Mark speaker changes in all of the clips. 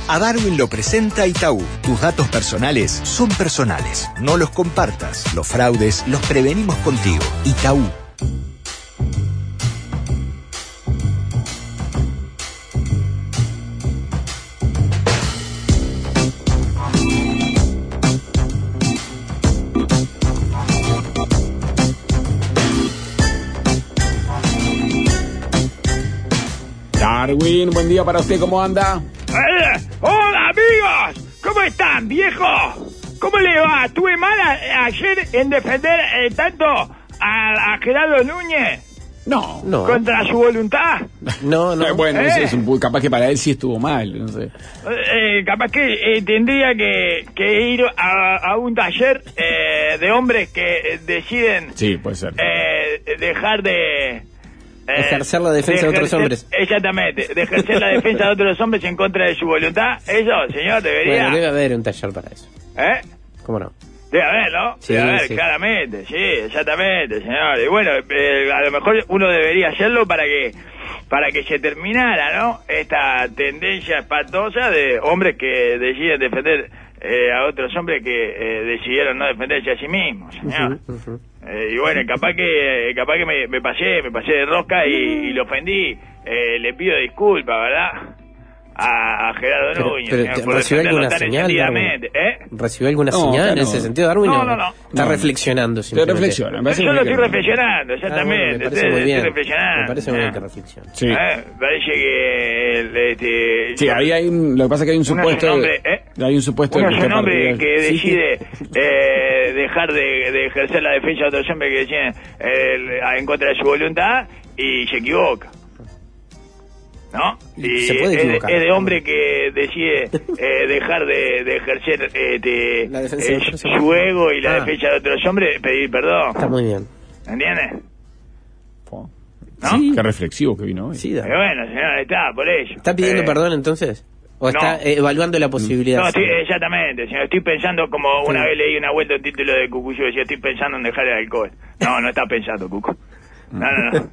Speaker 1: A Darwin lo presenta Itaú. Tus datos personales son personales. No los compartas. Los fraudes los prevenimos contigo. Itaú.
Speaker 2: Darwin, buen día para usted, ¿cómo anda?
Speaker 3: ¡Hola, amigos! ¿Cómo están, viejo? ¿Cómo le va? Estuve mal ayer en defender tanto a Gerardo Núñez.
Speaker 2: No.
Speaker 3: ¿Contra su voluntad?
Speaker 2: No. Bueno, eso es capaz que para él sí estuvo mal, no sé.
Speaker 3: Capaz que tendría que ir a un taller de hombres que deciden...
Speaker 2: Sí, puede ser.
Speaker 3: Dejar de...
Speaker 4: ejercer la defensa de otros hombres.
Speaker 3: Exactamente, de ejercer la defensa de otros hombres en contra de su voluntad. Eso, señor, debería...
Speaker 4: Bueno, debe haber un taller para eso. ¿Cómo no?
Speaker 3: Debe haber, ¿no?
Speaker 4: Sí,
Speaker 3: debe haber,
Speaker 4: sí.
Speaker 3: claramente, sí, exactamente, señor. Y bueno, a lo mejor uno debería hacerlo para que se terminara, ¿no? Esta tendencia espantosa de hombres que deciden defender a otros hombres que decidieron no defenderse a sí mismos, señor. Y bueno, capaz que me pasé de rosca y lo ofendí. Le pido disculpas, ¿verdad? A Gerardo Núñez.
Speaker 4: Pero ¿recibió alguna señal, Darwin? ¿Recibió alguna señal en ese sentido, Darwin?
Speaker 3: No.
Speaker 4: Está reflexionando.
Speaker 2: Te reflexiona.
Speaker 3: Yo lo estoy reflexionando, exactamente.
Speaker 4: Me parece muy bien.
Speaker 3: Estoy reflexionando.
Speaker 4: Me parece muy bien que reflexione.
Speaker 2: Sí.
Speaker 3: Parece que...
Speaker 2: Sí, ahí hay lo que pasa es que hay un supuesto... Hay un supuesto...
Speaker 3: Uno es un hombre que decide dejar de ejercer la defensa de otros hombres que deciden en contra de su voluntad y se equivoca. ¿No? Y
Speaker 4: se puede equivocar.
Speaker 3: Es de hombre que decide dejar de ejercer
Speaker 4: la defensa de otros hombres.
Speaker 3: su ego y la defensa de otros hombres, pedir perdón.
Speaker 4: Está muy bien.
Speaker 3: ¿Entiendes? ¿No?
Speaker 2: Sí. Qué reflexivo que vino hoy.
Speaker 4: Sí, Darwin.
Speaker 3: Bueno, señor, está, por ello.
Speaker 4: ¿Está pidiendo perdón entonces? ¿O está evaluando la posibilidad?
Speaker 3: No, exactamente, señor. Estoy pensando, como una vez leí una vuelta un título de Cucuyo, decía, estoy pensando en dejar el alcohol. No está pensando, Cucu. No.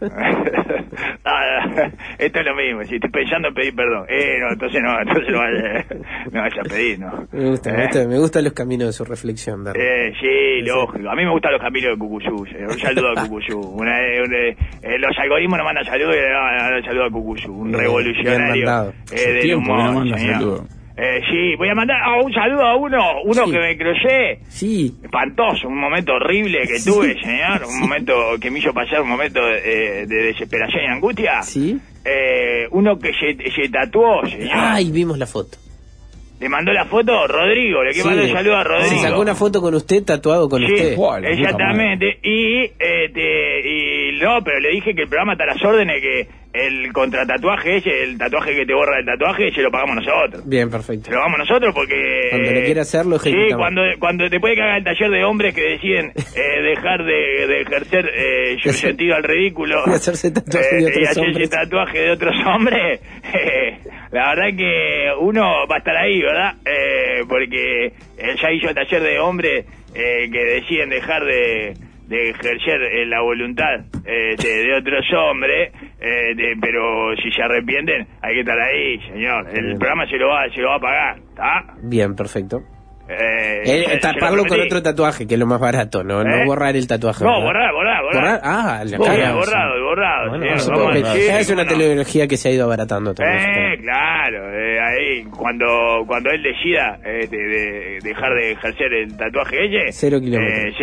Speaker 3: Esto es lo mismo, si estoy pensando en pedir perdón. Entonces no vayas a pedir, ¿no?
Speaker 4: Me gustan los caminos de su reflexión, Darwin.
Speaker 3: Sí, lógico. A mí me gustan los caminos de Cucuyú. Un saludo a Cucuyú. Los algoritmos nos mandan saludos y un saludo a Cucuyú. Un revolucionario del humor, señor. Sí, voy a mandar un saludo a uno sí. Que me crucé.
Speaker 4: Sí.
Speaker 3: Espantoso, un momento horrible que tuve, señor. Un momento que me hizo pasar un momento de desesperación y angustia.
Speaker 4: Sí.
Speaker 3: Uno que se tatuó, señor.
Speaker 4: Ay, vimos la foto.
Speaker 3: Le mandó la foto Rodrigo, le quiero mandar un saludo a Rodrigo.
Speaker 4: Se sacó una foto con usted, tatuado con usted.
Speaker 3: Exactamente. Pero le dije que el programa está a las órdenes, que el contratatuaje ese, el tatuaje que te borra el tatuaje, se lo pagamos nosotros.
Speaker 4: Bien, perfecto.
Speaker 3: Se lo pagamos nosotros porque...
Speaker 4: Cuando lo quiera hacerlo,
Speaker 3: ejecutamos. Sí, cuando después de que haga el taller de hombres que deciden dejar de ejercer su sentido al ridículo
Speaker 4: y hacerse tatuaje de otros hombres.
Speaker 3: Tatuaje de otros hombres, la verdad que uno va a estar ahí, ¿verdad? Porque ya hizo el taller de hombres que deciden dejar de ejercer la voluntad de otros hombres, pero si se arrepienten hay que estar ahí, señor. El programa se lo va a pagar, ¿está?
Speaker 4: Bien, perfecto. Taparlo con otro tatuaje, que es lo más barato, no borrar el tatuaje.
Speaker 3: No, borrar. Borrado.
Speaker 4: Bueno, es una teleología que se ha ido abaratando también.
Speaker 3: Claro, ahí cuando él decida dejar de ejercer el tatuaje ese,
Speaker 4: 0 kilómetros.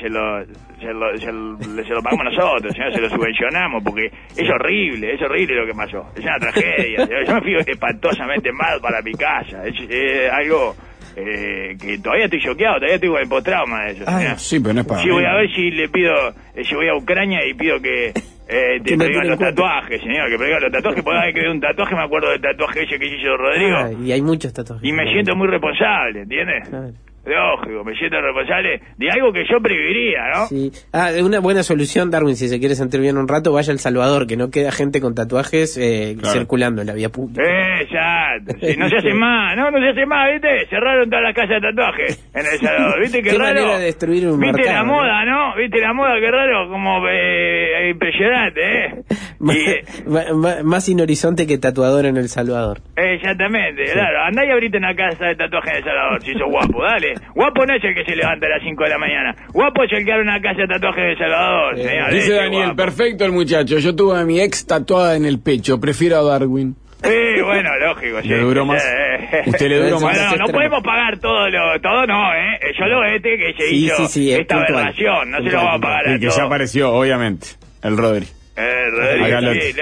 Speaker 3: se lo pagamos nosotros, señor, se lo subvencionamos, porque es horrible lo que pasó, es una tragedia. Yo me fui espantosamente mal para mi casa, es algo que todavía estoy choqueado, todavía estoy con el postrauma de eso.
Speaker 2: Sí, pero no es para...
Speaker 3: Sí, voy a ver si le pido, si voy a Ucrania y pido que te prohíban los tatuajes, señor, que prohíban los tatuajes, porque hay que ver un tatuaje, me acuerdo del tatuaje ese que hizo Rodrigo.
Speaker 4: Y hay muchos tatuajes.
Speaker 3: Y me siento muy responsable, ¿entiendes? Claro. Lógico, me siento responsable de algo que yo prohibiría, ¿no?
Speaker 4: Sí. Una buena solución, Darwin, si se quiere sentir bien un rato, vaya a El Salvador, que no queda gente con tatuajes circulando en la vía pública.
Speaker 3: Exacto. Sí, no se hace más, ¿viste? Cerraron todas las casas de tatuajes en El Salvador, ¿viste? Qué raro.
Speaker 4: Manera de destruir un
Speaker 3: ¿Viste
Speaker 4: mercado,
Speaker 3: la moda, no? ¿Viste la moda? Qué raro, como impresionante,
Speaker 4: Más sin horizonte que tatuador en El Salvador.
Speaker 3: Exactamente, sí. Claro. Andá y abrite una casa de tatuaje en El Salvador, si sos guapo, dale. Guapo no es el que se levanta a las 5 de la mañana. Guapo es el que abre una casa de tatuaje en El Salvador, señor.
Speaker 2: Dice Daniel, guapo. Perfecto el muchacho. Yo tuve a mi ex tatuada en el pecho. Prefiero a Darwin.
Speaker 3: Bueno, lógico, sí.
Speaker 2: ¿Le duró más? ¿Usted le duró más?
Speaker 3: Bueno, no podemos pagar todo no, Yo lo que se hizo esta aberración, no se lo vamos a pagar a
Speaker 2: todos. Y que ya apareció, obviamente, el Rodri.
Speaker 3: Sí,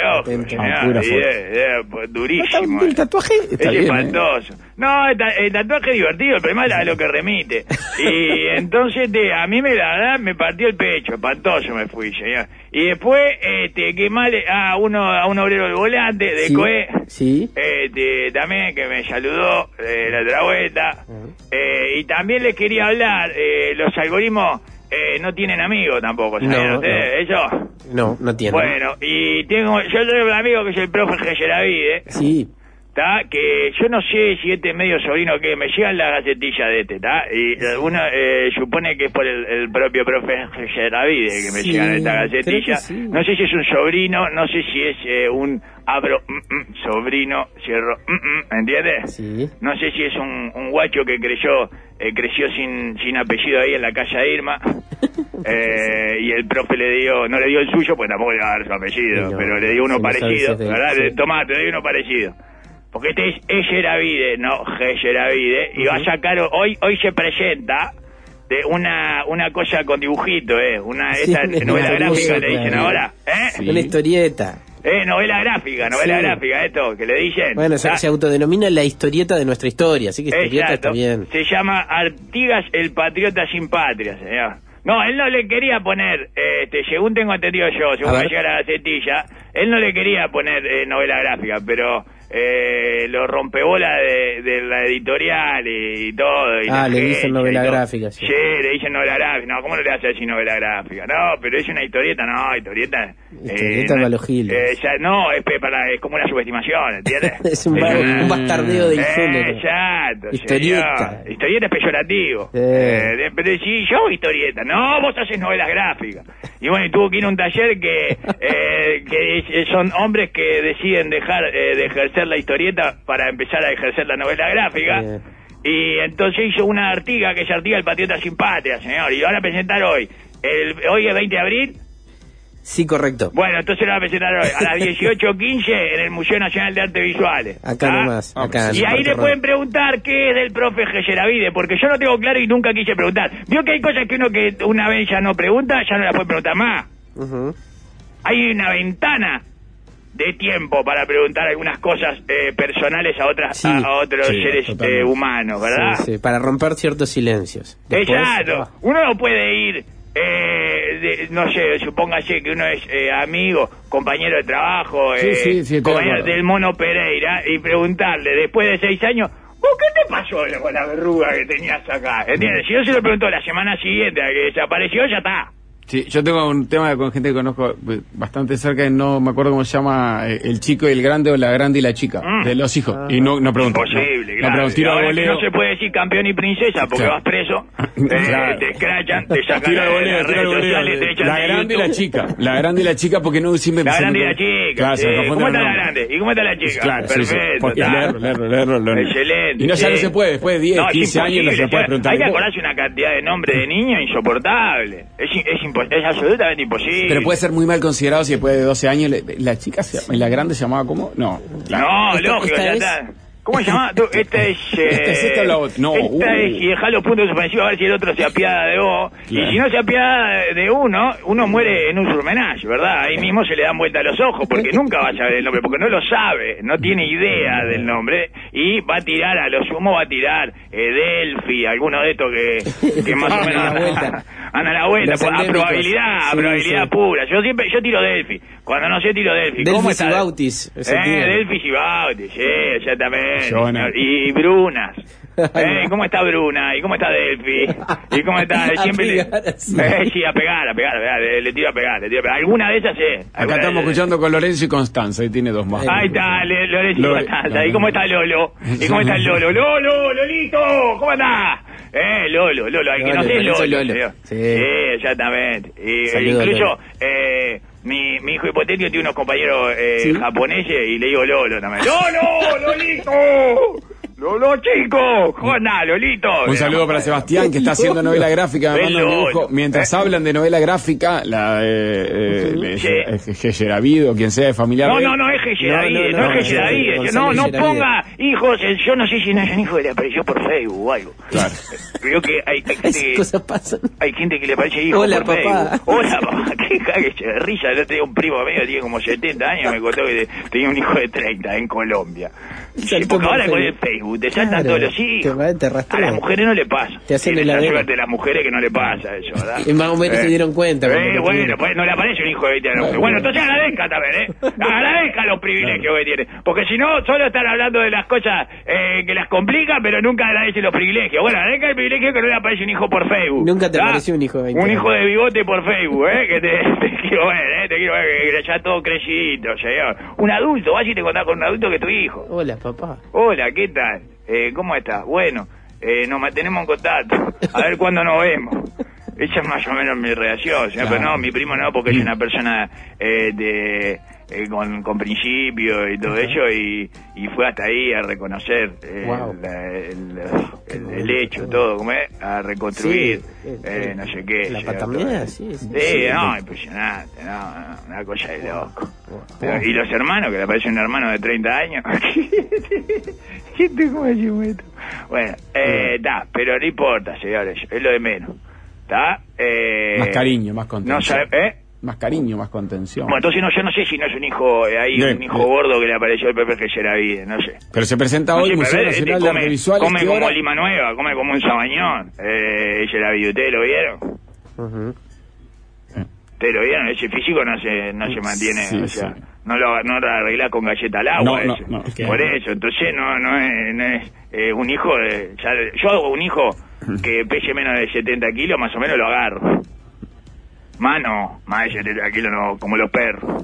Speaker 3: durísimo.
Speaker 4: El tatuaje está
Speaker 3: es
Speaker 4: bien,
Speaker 3: espantoso. No, el tatuaje es divertido, el problema es a lo que remite. Y entonces a mí la verdad me partió el pecho, espantoso me fui, señor. Y después, qué mal, a un obrero del volante, de COE, también que me saludó la otra vuelta. Y también les quería hablar, los algoritmos no tienen amigos tampoco, ¿sabes? ¿Ellos?
Speaker 4: No tienen.
Speaker 3: Bueno, y yo tengo un amigo que es el profe Geyeravide.
Speaker 4: Sí.
Speaker 3: Que yo no sé si este es medio sobrino que me llegan las gacetillas de y uno supone que es por el propio profe Geyeravide que me llegan estas gacetillas. Sí. No sé si es un sobrino, no sé si es un sobrino, cierro, ¿entiendes?
Speaker 4: Sí.
Speaker 3: No sé si es un guacho que creció sin apellido ahí en la calle Irma. Y el profe no le dio el suyo, pues tampoco le va a dar su apellido, pero le dio uno parecido, ¿verdad? Sí. Tomá, te doy uno parecido. Porque este es Geyeravide, no Geyeravide, y va a sacar, hoy se presenta de una cosa con dibujito, esa novela gráfica le dicen ahora,
Speaker 4: Sí. Una historieta.
Speaker 3: Novela gráfica, esto, que le dicen.
Speaker 4: Bueno, se autodenomina la historieta de nuestra historia, así que historieta está bien.
Speaker 3: Se llama Artigas el Patriota sin Patria, señor. No, él no le quería poner, según tengo entendido yo, según me llega la gacetilla, él no le quería poner novela gráfica, pero lo rompebola de la editorial y todo. Y
Speaker 4: le dicen novela gráfica.
Speaker 3: Sí, le dicen novela gráfica. No, ¿cómo no le hace decir novela gráfica? No, pero es una historieta,
Speaker 4: Historieta de Valo Gil.
Speaker 3: No, es como una subestimación, ¿entiendes?
Speaker 4: Es un bastardeo del género.
Speaker 3: Exacto.
Speaker 4: Historieta.
Speaker 3: Historieta es peyorativo. Pero sí, yo historieta. No, vos haces novelas gráficas. Y bueno, y tuvo que ir a un taller que son hombres que deciden dejar de ejercer la historieta para empezar a ejercer la novela gráfica. Y entonces hizo una Artiga, que es Artiga el Patriota sin Patria, señor. Y lo van a presentar hoy. Hoy es 20 de abril.
Speaker 4: Sí, correcto.
Speaker 3: Bueno, entonces lo van a presentar hoy a las 18:15 en el Museo Nacional de Artes Visuales.
Speaker 4: Acá nomás. Acá
Speaker 3: y ahí le pueden preguntar qué es del profe Geyeravide, porque yo no tengo claro y nunca quise preguntar. Vio que hay cosas que uno que una vez ya no pregunta, ya no las puede preguntar más. Hay una ventana de tiempo para preguntar algunas cosas personales a otros seres humanos, ¿verdad?
Speaker 4: Sí, para romper ciertos silencios.
Speaker 3: Exacto. Uno no puede ir, no sé, supóngase que uno es amigo, compañero de trabajo, compañero del Mono Pereira, y preguntarle después de 6 años, ¿qué te pasó con la verruga que tenías acá? ¿Entiendes? Si yo se lo pregunto la semana siguiente a que desapareció, ya está.
Speaker 2: Sí, yo tengo un tema con gente que conozco bastante cerca y no me acuerdo cómo se llama, el chico y el grande o la grande y la chica, de los hijos. Y no pregunto.
Speaker 3: Imposible, claro.
Speaker 2: Tiro de voleo.
Speaker 3: No se puede decir campeón y princesa porque vas preso, te escrachan, te sacan
Speaker 2: las redes sociales, te echan la grande y la chica. La grande y la chica porque no siempre
Speaker 3: la grande y la chica. Claro, sí. ¿Cómo está la grande? ¿Y cómo está la chica?
Speaker 2: Claro,
Speaker 3: perfecto.
Speaker 2: Leerlo.
Speaker 3: Excelente.
Speaker 2: Y no, ya no se puede, después de 10, 15 años no se puede preguntar.
Speaker 3: Hay que acordarse una cantidad de nombres de niños insoportable. Es absolutamente imposible.
Speaker 2: Pero puede ser muy mal considerado si después de 12 años la chica, la grande se llamaba ¿cómo? No,
Speaker 3: lógico, ya está. ¿Cómo se llama? Esta es...
Speaker 2: esta la otra. No,
Speaker 3: esta es, y dejá los puntos suspensivos a ver si el otro se apiada de vos. Claro. Y si no se apiada de uno muere en un surmenage, ¿verdad? Ahí mismo se le dan vuelta a los ojos, porque nunca va a saber el nombre, porque no lo sabe, no tiene idea del nombre, y va a tirar, a lo sumo va a tirar Delphi, alguno de estos que más o menos anda a la vuelta, a probabilidad pura. Yo tiro Delphi. Cuando no sé, tiro Delphi.
Speaker 4: ¿Cómo está? Bautis.
Speaker 3: Delphi y Bautis, exactamente. Y Brunas. ¿Cómo está Bruna? ¿Y cómo está Delphi? ¿Y cómo está? Siempre sí, a pegar. Le tiro a pegar. Alguna de esas,
Speaker 2: Acá estamos escuchando con Lorenzo y Constanza, y tiene 2 más.
Speaker 3: Ahí está, Lorenzo y Constanza. ¿Y cómo está Lolo? ¿Y cómo está el Lolo? ¡Lolito! ¿Cómo está? Lolo, hay que no sé Lolo.
Speaker 4: Sí,
Speaker 3: exactamente.
Speaker 4: Saludo,
Speaker 3: Incluso, mi hijo hipotético tiene unos compañeros japoneses y le digo Lolo también. ¡Lolo! ¡Lolito! ¡Lolo, chico! ¡Joda, Lolito!
Speaker 2: Un saludo para Sebastián, que está haciendo novela gráfica, me manda un dibujo. Mientras hablan de novela gráfica, la Geyeravid o quien sea de familiar.
Speaker 3: No es Geyeravid, no es Geyeravid. No ponga hijos, yo no sé si no es un hijo que le apareció por Facebook o algo. Claro. Creo que hay gente
Speaker 4: cosas pasan.
Speaker 3: Hay gente que le aparece hijo
Speaker 4: Hola,
Speaker 3: por
Speaker 4: papá.
Speaker 3: Facebook. Hola, papá. Qué cague de risa. Yo tenía un primo mío, tiene como 70 años, me contó que tenía un hijo de 30 en Colombia. Porque ahora con el Facebook te saltan todos los hijos. A las mujeres no le pasa.
Speaker 4: Te hacen
Speaker 3: la suerte de las mujeres que no le pasa eso, ¿verdad?
Speaker 4: Y más o menos se dieron cuenta.
Speaker 3: Bueno, pues no le aparece un hijo de 20 años. Bueno, entonces agradezca también, agradezca los privilegios que tiene. Porque si no, solo están hablando de las cosas que las complican, pero nunca agradece los privilegios. Bueno, agradezca el privilegio que no le aparece un hijo por Facebook.
Speaker 4: Nunca te apareció un hijo de 20
Speaker 3: años. Un hijo de bigote por Facebook, que te quiero ver, te quiero ver, que ya todo crecidito, señor. Un adulto, vas y te contás con un adulto que es tu hijo.
Speaker 4: Hola, papá.
Speaker 3: Hola, ¿qué tal? ¿Cómo estás? Bueno, nos mantenemos en contacto. A ver cuándo nos vemos. Esa es más o menos mi reacción. Claro. Pero no, mi primo no, porque es una persona con principios y todo eso, y fue hasta ahí a reconocer el hecho, todo, ¿cómo es? A reconstruir, no sé qué.
Speaker 4: La paternidad, sí.
Speaker 3: No, impresionante, una cosa de loco. Pero, y los hermanos, que le aparece un hermano de 30 años. ¿Qué te cómo esto? Bueno, pero no importa, señores, es lo de menos. ¿Está?
Speaker 2: Más cariño, más contención.
Speaker 3: No sabe,
Speaker 2: Más cariño, más contención.
Speaker 3: Bueno, entonces yo no sé si no es un hijo un hijo gordo que le apareció el Pepe Geyeravid, no sé.
Speaker 2: Pero se presenta hoy en el Museo Nacional de Artes Visuales.
Speaker 3: Come como Lima Nueva, come como un sabañón. Geyeravid, ¿ustedes lo vieron? ¿Ustedes lo vieron? Ese físico no se mantiene, sí, o sea, no lo arregla con galleta al agua. No, por eso, entonces no es un hijo de... yo hago un hijo que pese menos de 70 kilos, más o menos lo agarro. Más de 70 kilos, no, como los perros.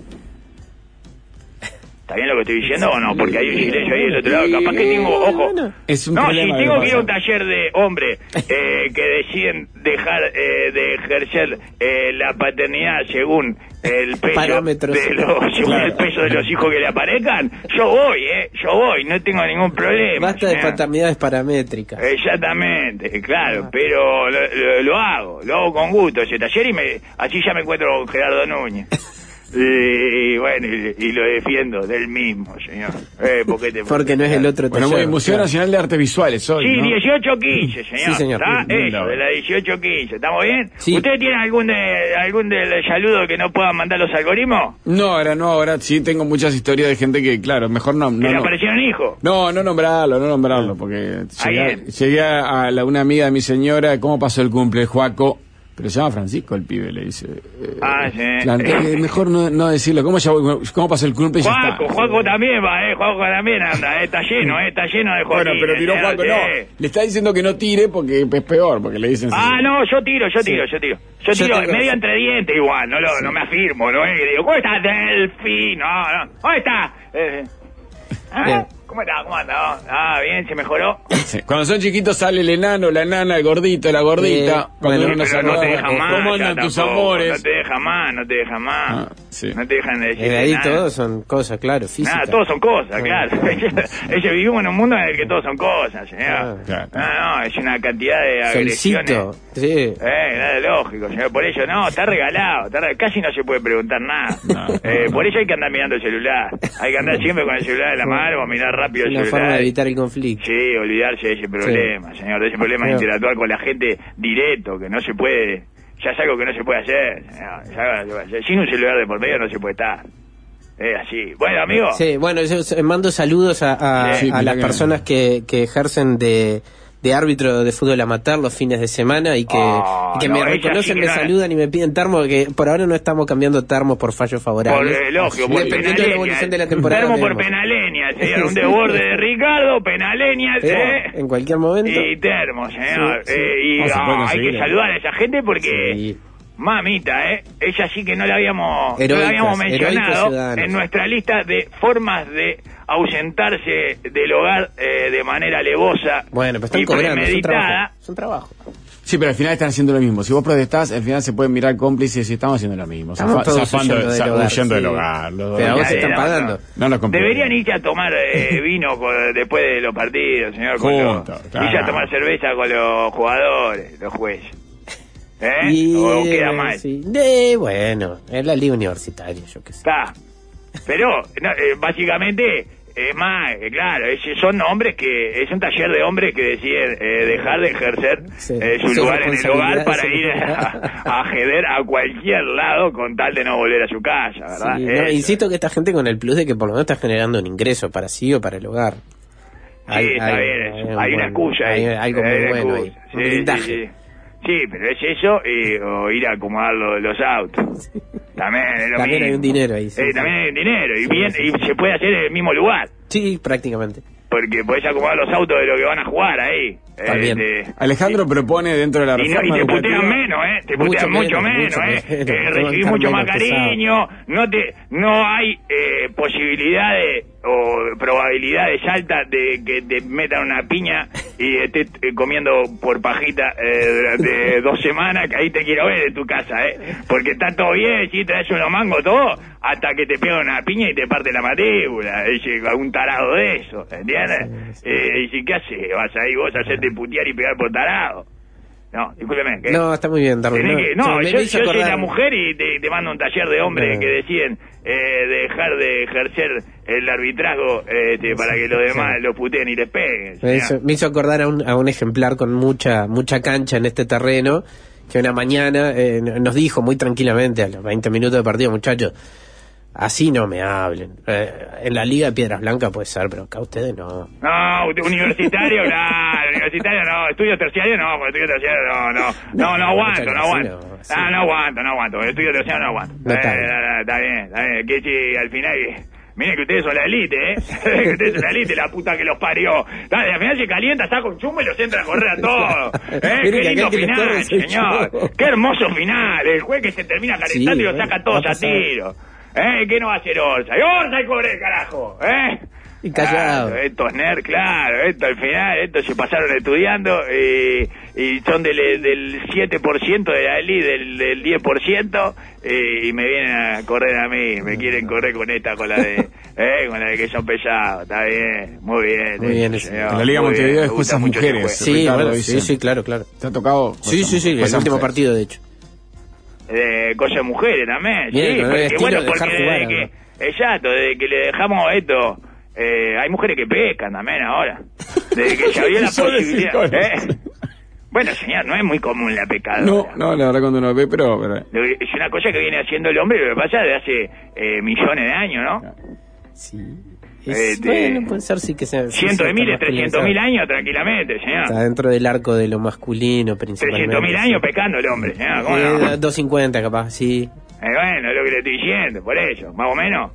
Speaker 3: ¿Está bien lo que estoy diciendo o no? Porque hay un silencio ahí del otro lado. Capaz que tengo, ojo.
Speaker 2: Es un
Speaker 3: si tengo que ir a un taller de hombres que deciden dejar de ejercer la paternidad según el peso el peso de los hijos que le aparezcan, yo voy, no tengo ningún problema.
Speaker 4: Basta de paternidades paramétricas.
Speaker 3: Exactamente, claro, pero lo hago con gusto ese taller, así ya me encuentro con Gerardo Núñez. Y bueno, y lo defiendo del mismo, señor.
Speaker 4: Porque no es el otro taller.
Speaker 2: Bueno, Museo Nacional de Artes Visuales hoy,
Speaker 3: sí,
Speaker 2: ¿no?
Speaker 3: 18-15, señor.
Speaker 4: Sí, señor.
Speaker 3: ¿Está? Eso, de la 18-15. ¿Estamos bien?
Speaker 4: Sí.
Speaker 3: ¿Usted tiene algún del saludo que no puedan mandar los algoritmos?
Speaker 2: No, ahora sí tengo muchas historias de gente que, claro, mejor no.
Speaker 3: ¿Que le aparecieron hijos?
Speaker 2: No nombrarlo, porque llegué a una amiga de mi señora, ¿cómo pasó el cumple, Juaco? Pero se llama Francisco el pibe, le dice.
Speaker 3: Sí.
Speaker 2: Mejor no decirlo. ¿Cómo pasó el cumple?
Speaker 3: Juaco también va, Juaco también anda, está lleno de Joaquín.
Speaker 2: Bueno, pero tiró Juaco, no. Le está diciendo que no tire porque es peor, porque le dicen...
Speaker 3: no, yo tiro, medio entre dientes igual, no me afirmo, no es que digo, ¿cómo está Delphi? No, ¿dónde está? ¿Cómo está? ¿Cómo anda? Bien, ¿se mejoró?
Speaker 2: Sí. Cuando son chiquitos sale el enano, la enana, el gordito, la gordita.
Speaker 3: Pero no te deja más.
Speaker 2: ¿Cómo andan tus amores?
Speaker 3: No te deja más.
Speaker 2: Sí.
Speaker 3: No te dejan de decir
Speaker 4: ahí
Speaker 3: nada.
Speaker 4: Todos son cosas, claro, físicas.
Speaker 3: Todos son cosas, claro. Ellos vivimos en un mundo en el que todos son cosas, señor.
Speaker 2: Claro.
Speaker 3: Es una cantidad de agresiones.
Speaker 4: Sí.
Speaker 3: Nada lógico, señor. Por eso, está regalado. Casi no se puede preguntar nada. Por eso hay que andar mirando el celular. Hay que andar siempre con el celular en la mano o mirar rápido el celular.
Speaker 4: Una forma de evitar el conflicto.
Speaker 3: Sí, olvidarse de ese problema, señor. De ese problema de interactuar con la gente directo, que no se puede... Ya es algo que no se puede hacer. Sin un celular de por medio no se puede estar. Es así. Bueno, amigo.
Speaker 4: Sí, bueno, yo mando saludos a las personas que ejercen de árbitro de fútbol amateur los fines de semana y que me reconocen, me saludan y me piden termo, que por ahora no estamos cambiando termos por fallos favorables.
Speaker 3: Dependiendo
Speaker 4: de la evolución de la temporada.
Speaker 3: Termo por penalenia, señor. Un desborde de Ricardo, penalenia,
Speaker 4: en cualquier momento.
Speaker 3: Y termo, señor. Hay que saludar a esa gente porque... Sí. Mamita, ella sí que no la habíamos mencionado en nuestra lista de formas de ausentarse del hogar de manera alevosa.
Speaker 4: Bueno, pero están
Speaker 3: y
Speaker 4: cobrando,
Speaker 3: premeditada.
Speaker 4: Es un trabajo.
Speaker 2: Sí, pero al final están haciendo lo mismo. Si vos protestás, al final se pueden mirar cómplices y estamos haciendo lo mismo.
Speaker 4: Estamos todos huyendo
Speaker 2: del hogar.
Speaker 4: Pero a vos se están pagando.
Speaker 3: Deberían irse a tomar vino después de los partidos, señor. Irse a tomar cerveza con los jugadores, los jueces. ¿O queda mal?
Speaker 4: Sí. Bueno, es la liga universitaria, yo qué sé.
Speaker 3: Está. Pero, básicamente... Es más, claro, son hombres es un taller de hombres que deciden dejar de ejercer su lugar en el hogar para ir a acceder a cualquier lado con tal de no volver a su casa, ¿verdad?
Speaker 4: Sí, insisto que esta gente con el plus de que por lo menos está generando un ingreso para sí o para el hogar.
Speaker 3: Sí, está bien, hay una excusa ahí.
Speaker 4: Hay algo muy bueno ahí.
Speaker 3: Sí, pero es eso o ir a acomodar los autos. También es lo
Speaker 4: también
Speaker 3: mismo.
Speaker 4: Hay un dinero ahí.
Speaker 3: También hay un dinero y se puede hacer en el mismo lugar.
Speaker 4: Sí, prácticamente.
Speaker 3: Porque podés acomodar los autos de lo que van a jugar ahí.
Speaker 2: Alejandro propone dentro de la reforma
Speaker 3: y te putean menos, te putean mucho menos, recibís mucho más cariño, no hay posibilidades o probabilidades altas de que te metan una piña y estés comiendo por pajita durante 2 semanas, que ahí te quiero ver en tu casa, porque está todo bien, si traes unos mangos todo, hasta que te pegan una piña y te parte la matrícula, algún tarado de eso, ¿entiendes? Y ¿qué haces? Vas ahí vos a hacerte putear y pegar por tarado. No, discúlpeme. ¿qué?
Speaker 4: No, está muy bien, Darwin.
Speaker 3: Yo soy la mujer y te mando un taller de hombres que deciden dejar de ejercer el arbitrazgo para que los demás lo puteen y les peguen.
Speaker 4: Me hizo acordar a un ejemplar con mucha cancha en este terreno, que una mañana nos dijo muy tranquilamente a los 20 minutos de partido, muchachos, así no me hablen. En la Liga de Piedras Blancas puede ser, pero acá ustedes no.
Speaker 3: No, universitario, claro, universitario no, estudio terciario no, porque estudio terciario no aguanto. No aguanto, estudio terciario no aguanto. Está bien, que si al final... Miren que ustedes son la élite, que ustedes son la élite, la puta que los parió. Dale, al final se calienta, saca un chumbo y los entra a correr a todos. Qué lindo final, señor. Qué hermoso final. El juez que se termina calentando y lo saca a todos a tiro. ¿Qué no va a hacer Orsa? ¡Orsa y cobre, carajo!
Speaker 4: Y callado.
Speaker 3: Claro, estos nerds, claro, esto al final, estos se pasaron estudiando y son del 7% de la ley, del 10%, y me vienen a correr a mí, me quieren correr con la de que son pesados, está bien, muy bien.
Speaker 4: Muy bien, eso.
Speaker 2: En la Liga Montevideo hay juezas mujeres.
Speaker 4: Sí, bueno, sí, claro.
Speaker 2: ¿Te ha tocado?
Speaker 4: Sí, el último partido, de hecho.
Speaker 3: Cosas de mujeres también,
Speaker 4: bien,
Speaker 3: sí, porque desde que, exacto, desde que le dejamos esto, hay mujeres que pescan también ahora, desde que se abrió la posibilidad, Bueno, señor, no es muy común la pescadora.
Speaker 2: No, la verdad cuando uno ve, pero...
Speaker 3: Es una cosa que viene haciendo el hombre, lo que pasa de hace millones de años, ¿no?
Speaker 4: Sí. Bueno, puede ser sí que sea...
Speaker 3: Cientos de miles, 300.000 años tranquilamente, señor.
Speaker 4: Está dentro del arco de lo masculino, principalmente.
Speaker 3: 300.000 años pescando el hombre, señor. ¿Cómo no?
Speaker 4: 250 capaz, sí.
Speaker 3: Bueno, es lo que le estoy diciendo, por eso, más o menos.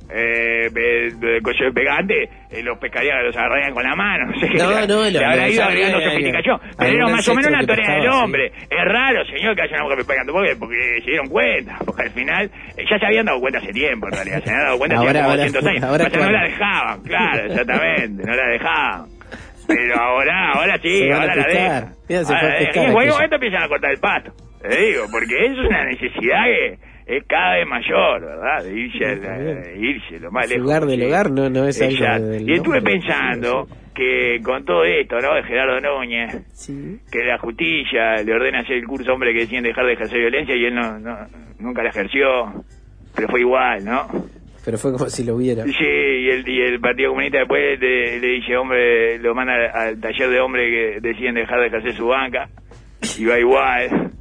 Speaker 3: Coche pegante, los pescarían, los agarrarían con la mano, no sé qué. Le habrá ido agregando sofisticación. Pero era más o menos una tarea del hombre. Sí. Es raro, señor, que haya una mujer pegando, porque se dieron cuenta, porque al final ya se habían dado cuenta hace tiempo, en realidad, se habían dado cuenta hace como 200 años. O sea, no la dejaban, claro, exactamente, no la dejaban. Pero ahora sí, ahora la dejan. Y en cualquier momento empiezan a cortar el pasto, te digo, porque eso es una necesidad que es cada vez mayor, ¿verdad? De irse lo más lejos.
Speaker 4: Lugar del hogar no es algo del
Speaker 3: y estuve pensando que con todo esto, ¿no? De Gerardo Núñez, que la justicia le ordena hacer el curso a hombres que deciden dejar de ejercer violencia y él nunca la ejerció, pero fue igual, ¿no?
Speaker 4: Pero fue como si lo hubiera.
Speaker 3: Sí, y el Partido Comunista después le dice, hombre, lo manda al taller de hombres que deciden dejar de ejercer su banca, y va igual.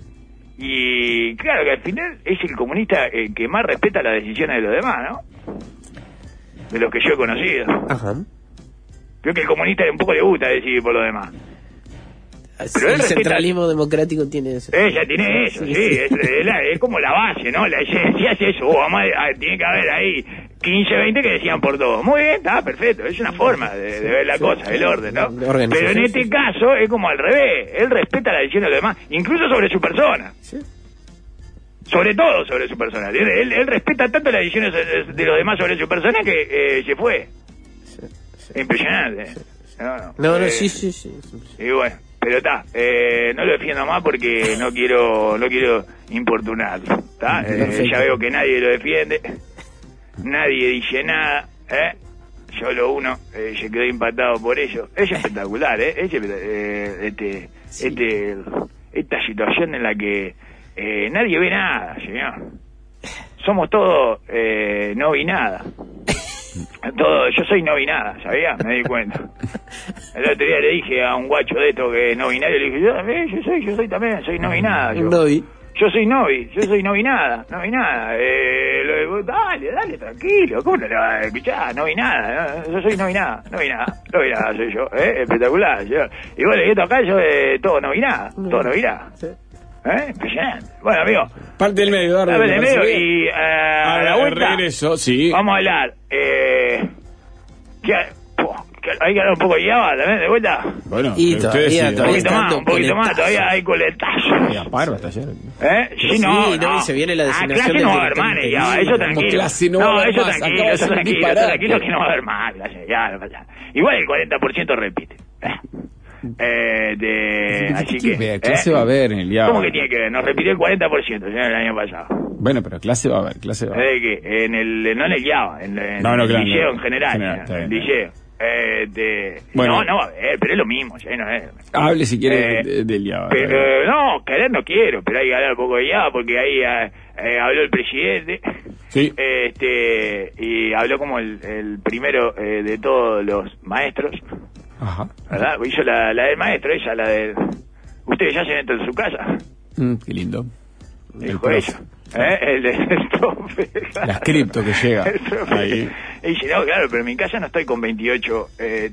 Speaker 3: Y claro que al final es el comunista el que más respeta las decisiones de los demás, ¿no? De los que yo he conocido.
Speaker 4: Ajá.
Speaker 3: Creo que el comunista un poco le gusta decidir por los demás.
Speaker 4: Pero el centralismo democrático tiene eso.
Speaker 3: Ella tiene eso, sí. Es como la base, ¿no? La esencia es eso. Tiene que haber ahí 15, 20 que decían por todo. Muy bien, está perfecto. Es una forma de ver la cosa, el orden, ¿no? Pero en este caso es como al revés. Él respeta la decisión de los demás, incluso sobre su persona. Sí. Sobre todo sobre su persona. Él respeta tanto las decisiones de los demás sobre su persona que se fue. Sí. Impresionante.
Speaker 4: Sí. No, sí.
Speaker 3: Y bueno. Pero está, no lo defiendo más porque no quiero importunarlo, ¿está? Ya veo que nadie lo defiende, nadie dice nada, yo lo uno, se quedó impactado por ello. Es espectacular, esta situación en la que nadie ve nada, señor. Somos todos no vi nada. Yo soy no binaria, ¿sabía? Me di cuenta. El otro día le dije a un guacho de esto que es no binario, le dije, yo soy también, soy no binaria. Yo soy no binaria, dale, tranquilo, ¿cómo no le vas a escuchar? No vi nada, yo soy no binaria, soy yo, espectacular, señor. Y bueno, esto acá yo todo no binaria. Impresionante. Bueno, amigo,
Speaker 2: parte del medio, Darwin.
Speaker 3: Parte del medio y a la vuelta
Speaker 2: regreso, sí.
Speaker 3: vamos a hablar. Hay que hablar un poco de Java también, de vuelta.
Speaker 2: Bueno,
Speaker 4: y todavía
Speaker 3: un poquito más, todavía hay coletazos.
Speaker 2: Ya paro hasta ayer.
Speaker 3: Sí, no,
Speaker 4: y se viene la designación
Speaker 3: clase no va a haber más, Java, eso tranquilo.
Speaker 2: Clase no va a haber
Speaker 3: eso
Speaker 2: más.
Speaker 3: tranquilo que no va a haber más, ya. Igual el 40% repite. Así que
Speaker 2: clase va a haber en el Java.
Speaker 3: ¿Cómo que tiene que ver? Nos repitió el 40% el año pasado.
Speaker 2: Bueno, pero clase va a haber.
Speaker 3: ¿De qué? No en el Java, en el liceo en general. En el liceo.
Speaker 2: Bueno,
Speaker 3: no va a haber, pero es lo mismo, ya no es.
Speaker 2: Hable si quiere del Java.
Speaker 3: No, querer no quiero, pero hay que hablar un poco de Java porque ahí habló el presidente.
Speaker 2: Sí.
Speaker 3: Y habló como el primero de todos los maestros.
Speaker 2: Ajá.
Speaker 3: ¿Verdad? Hizo la del maestro, ella, la del... ¿Ustedes ya se dentro de su casa?
Speaker 2: Qué lindo.
Speaker 3: Dijo ella. El profe.
Speaker 2: Las cripto que llega. Ahí.
Speaker 3: Y dice, no, claro, pero en mi casa no estoy con 28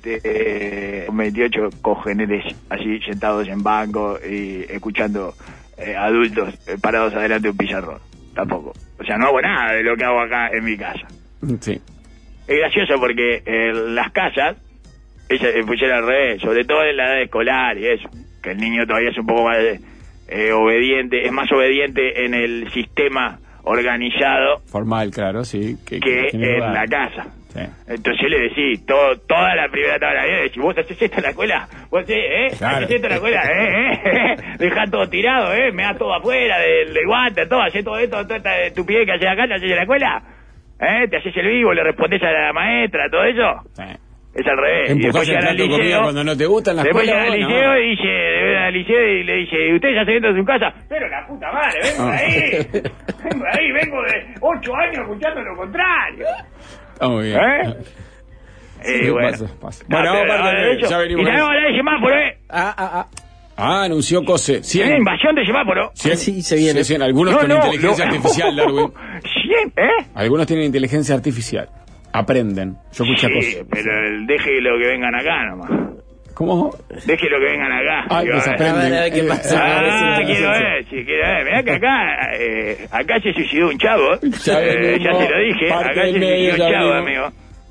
Speaker 3: congéneres así sentados en banco y escuchando adultos parados adelante de un pizarrón. Tampoco. O sea, no hago nada de lo que hago acá en mi casa.
Speaker 2: Sí.
Speaker 3: Es gracioso porque las casas pusieron al revés, sobre todo en la edad escolar y eso, que el niño todavía es un poco más obediente, es más obediente en el sistema organizado
Speaker 2: formal, claro, sí, que
Speaker 3: en la casa.
Speaker 2: Sí.
Speaker 3: Entonces le decís toda la primera tabla de decís, vos haces esto en la escuela, vos
Speaker 2: claro.
Speaker 3: haces esto en la escuela, dejá todo tirado, me da todo afuera del guante, todo, haces todo esto, toda esta estupidez que haces acá, te haces en la escuela, te haces el vivo, le respondés a la maestra, todo eso. Sí. Es al revés.
Speaker 2: Empujás el plato de comida cuando no te gustan las cosas.
Speaker 3: Después llega al liceo y le dice, ¿usted ya se dentro de su casa? Pero la puta madre, vengo de 8 años escuchando lo contrario.
Speaker 2: Está muy bien. Sí,
Speaker 3: bueno.
Speaker 2: Pasa. Bueno, ya venimos.
Speaker 3: Y tenemos la de semáforo,
Speaker 2: anunció COSE. 100.
Speaker 3: Invasión de semáforo.
Speaker 2: 100.
Speaker 4: Sí, se viene.
Speaker 2: 100. Algunos con inteligencia artificial, Darwin.
Speaker 3: 100,
Speaker 2: Algunos tienen inteligencia artificial. Aprenden. Yo escuché cosas.
Speaker 3: Pero déjelo que vengan acá nomás.
Speaker 2: ¿Cómo?
Speaker 3: Déjelo que vengan acá.
Speaker 2: Pues aprenden.
Speaker 4: A ver qué pasa.
Speaker 3: Quiero ver. Mirá que acá se suicidó un chavo. Ya te lo dije. Acá se suicidó un chavo, amigo.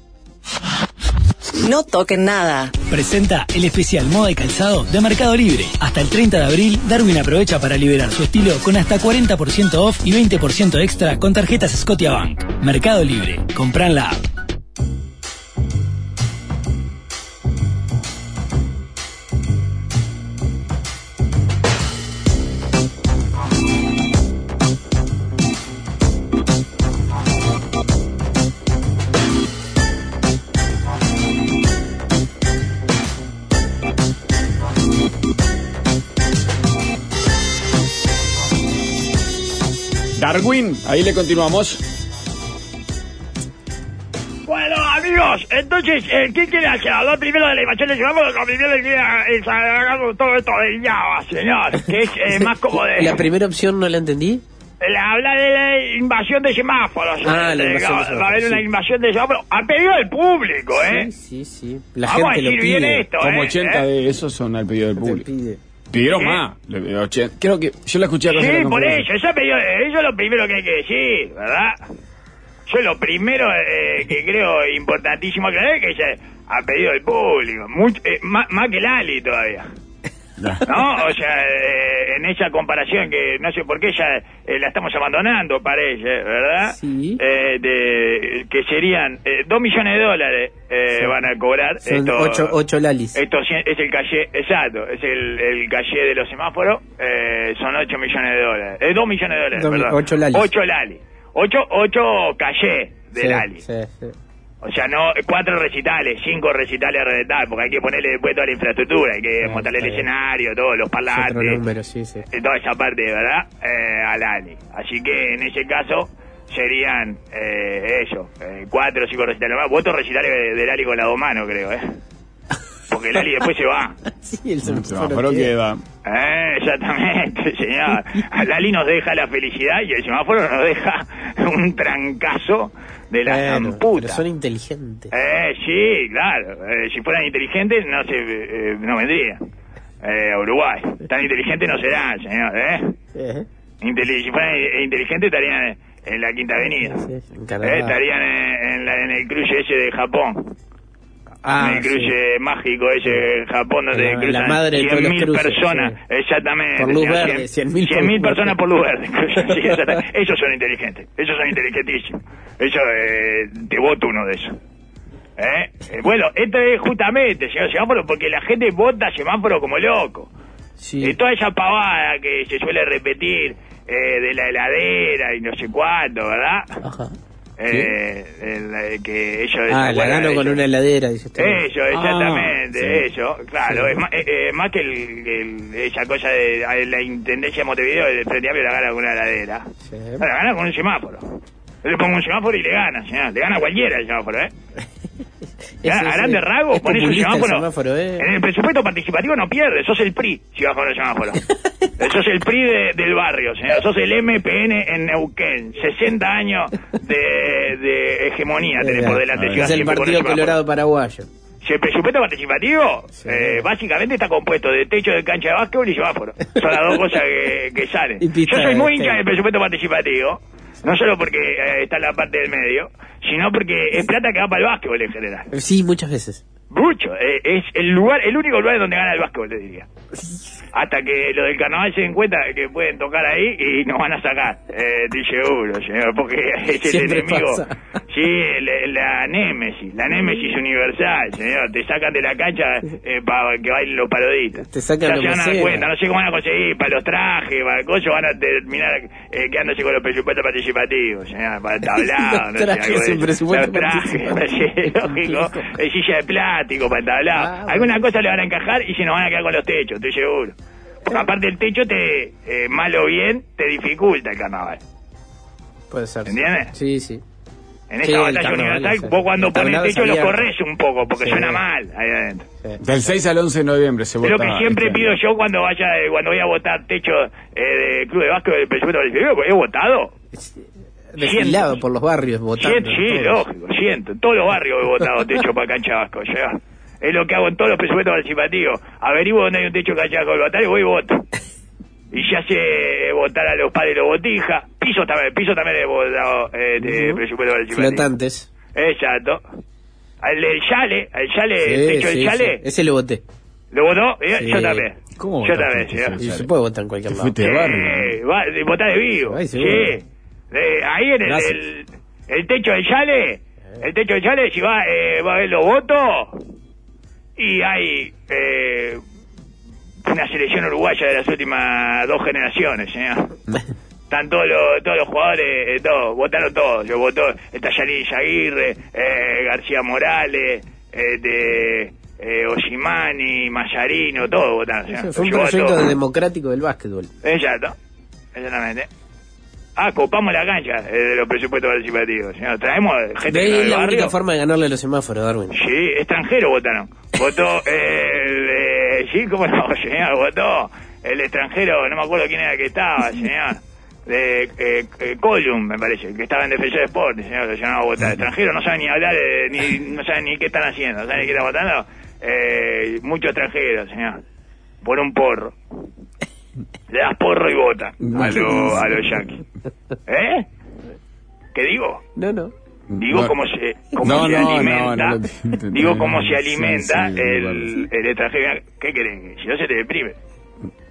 Speaker 5: No toquen nada.
Speaker 6: Presenta el especial Moda y Calzado de Mercado Libre. Hasta el 30 de abril, Darwin aprovecha para liberar su estilo con hasta 40% off y 20% extra con tarjetas Scotiabank. Mercado Libre. Compran la app.
Speaker 2: Darwin, ahí le continuamos.
Speaker 3: Bueno, amigos, entonces, ¿quién quiere hacer? Hablar primero de la invasión de semáforos o primero de todo esto de Java, señor? Que es más como de...
Speaker 4: ¿La primera opción no la entendí?
Speaker 3: Habla de la invasión de semáforos.
Speaker 4: La invasión de semáforos.
Speaker 3: Va a haber una invasión de semáforos a pedido del público,
Speaker 4: Sí. La
Speaker 3: Vamos
Speaker 4: gente
Speaker 3: a decir
Speaker 4: lo pide.
Speaker 3: bien esto,
Speaker 2: Como 80 de esos son al pedido del público. Pidieron más. Creo que yo la escuché a
Speaker 3: Sí, por eso es lo primero que hay que decir, ¿verdad? Yo lo primero que creo importantísimo aclarar es que a pedido del público, más que Lali todavía. ¿no? O sea, en esa comparación que no sé por qué ya la estamos abandonando, parece, ¿verdad?
Speaker 4: Sí.
Speaker 3: Que serían $2 millones sí. Van a cobrar.
Speaker 4: Son 8 lalis.
Speaker 3: Esto es el calle, exacto, es el calle de los semáforos, son $8 millones. $2 millones, perdón.
Speaker 4: 8 lalis.
Speaker 3: 8 lalis. 8 calle de
Speaker 4: sí,
Speaker 3: lali.
Speaker 4: Sí.
Speaker 3: O sea, no 4 recitales, 5 recitales a reventar, porque hay que ponerle después toda la infraestructura, hay que montarle el escenario, todos los parlantes,
Speaker 4: número, sí.
Speaker 3: Toda esa parte, ¿verdad? A Lali. Así que en ese caso serían 4 o 5 recitales más. Votos recitales de Lali con las 2 manos, creo, porque Lali después se va.
Speaker 4: Sí, el
Speaker 2: semáforo queda.
Speaker 3: Exactamente, señor. Lali nos deja la felicidad y el semáforo nos deja un trancazo de la zamputa.
Speaker 4: Pero son inteligentes.
Speaker 3: Sí, claro. Si fueran inteligentes no vendrían a Uruguay. Tan inteligentes no serán, señor. Si fueran inteligentes estarían en la Quinta Avenida.
Speaker 4: Sí,
Speaker 3: estarían en el cruce ese de Japón. El cruce mágico ese de Japón donde cruzan 100.000 personas. Sí. Exactamente.
Speaker 4: Por luz verde,
Speaker 3: 100.000 personas por luz verde. Sí, esos son inteligentes. Esos son inteligentísimos. Eso, te voto uno de esos. Bueno, esto es justamente, señor semáforo, porque la gente vota semáforo como loco.
Speaker 4: Sí.
Speaker 3: Toda esa pavada que se suele repetir de la heladera y no sé cuánto, ¿verdad?
Speaker 4: Ajá.
Speaker 3: Que ellos
Speaker 4: la gano con una heladera, dice usted.
Speaker 3: Eso, exactamente,
Speaker 2: sí.
Speaker 3: eso, claro, sí. Es más que esa cosa de la Intendencia de Montevideo, el Frente Amplio la gana con una heladera.
Speaker 4: Sí.
Speaker 3: La gana con un semáforo. Yo le pongo un semáforo y le gana, señor. Le gana cualquiera el semáforo, a grandes rasgos, pones un semáforo. En el presupuesto participativo no pierdes, sos el PRI si vas con el semáforo. Sos el PRI del barrio, señor. Sos el MPN en Neuquén. 60 años de hegemonía tenés por delante.
Speaker 4: Es el Partido Colorado Paraguayo.
Speaker 3: Si el presupuesto participativo, básicamente está compuesto de techo de cancha de básquetbol y semáforo. Son las dos cosas que salen. Yo soy muy hincha del presupuesto participativo. No solo porque está en la parte del medio, sino porque es plata que va para el básquetbol en general.
Speaker 4: Sí, muchas veces.
Speaker 3: Mucho. Es el único lugar donde gana el básquetbol, te diría. Hasta que los del carnaval se den cuenta que pueden tocar ahí y nos van a sacar. Estoy seguro, señor, porque es el enemigo. Pasa. Sí, la némesis universal, señor. Te sacan de la cancha para que bailen los paroditas.
Speaker 4: Te sacan
Speaker 3: ya se van a dar cuenta, no sé cómo van a conseguir para los trajes, para el coche, van a terminar quedándose con los presupuestos participativos, señor, para el tablado, no sé, algo de
Speaker 4: presupuesto
Speaker 3: los trajes, sí, lógico, silla de plástico para el tablado. Alguna cosa le van a encajar y se nos van a quedar con los techos, estoy seguro. Porque aparte el techo mal o bien, te dificulta el carnaval.
Speaker 4: Puede ser.
Speaker 3: ¿Entiendes?
Speaker 4: Sí.
Speaker 3: En esta batalla universal, vos cuando pones techo lo corres un poco, porque suena mal ahí adentro.
Speaker 2: Del 6 al 11 de noviembre se vota.
Speaker 3: Es lo que siempre pido yo cuando voy a votar techo de Club de Básquet del presupuesto participativo. ¿He votado?
Speaker 4: Desfilado por los barrios votando.
Speaker 3: Sí, lógico, en todos los barrios he votado techo para cancha vasco, ya. Es lo que hago en todos los presupuestos participativos. Averiguo dónde hay un techo de cancha vasco del votario y voy y voto. Y ya sé votar a los padres de los botijas. Piso también he votado de presupuesto participativo.
Speaker 4: Flotantes.
Speaker 3: Exacto. Al Yale, el techo del Yale.
Speaker 4: Ese lo voté.
Speaker 3: ¿Lo votó? Sí. Yo también.
Speaker 2: ¿Cómo?
Speaker 3: Yo también, señor.
Speaker 4: Se puede votar en cualquier lado.
Speaker 2: Fuiste de barrio.
Speaker 3: Votar de vivo. Sí. Ahí en el techo del Yale. El techo del Yale, si va a ver los votos. Y hay una selección uruguaya de las últimas 2 generaciones, señor. Están todos los jugadores, votaron todos. Yo votó Yanis Aguirre, García Morales, Osimani, Mayarino, todos votaron.
Speaker 4: Eso fue un proyecto democrático del básquetbol.
Speaker 3: Exactamente. Copamos la cancha de los presupuestos participativos, señor. Traemos gente que no
Speaker 4: es la única forma de ganarle a los semáforos, Darwin.
Speaker 3: Sí, extranjeros votaron. Votó sí, ¿cómo no, señor? Votó el extranjero, no me acuerdo quién era que estaba, señor. De Colum, me parece, que estaba en Defensor Sport, señor, lo llamaba a votar. Extranjero no saben ni hablar, no saben ni qué están haciendo, no saben ni qué están votando. Muchos extranjeros, señor. Por un porro. Le das porro y vota a los yanquis. ¿Qué digo?
Speaker 4: No.
Speaker 3: Digo cómo se alimenta. Digo cómo se alimenta el extranjero. ¿Qué creen? Si no se te deprime.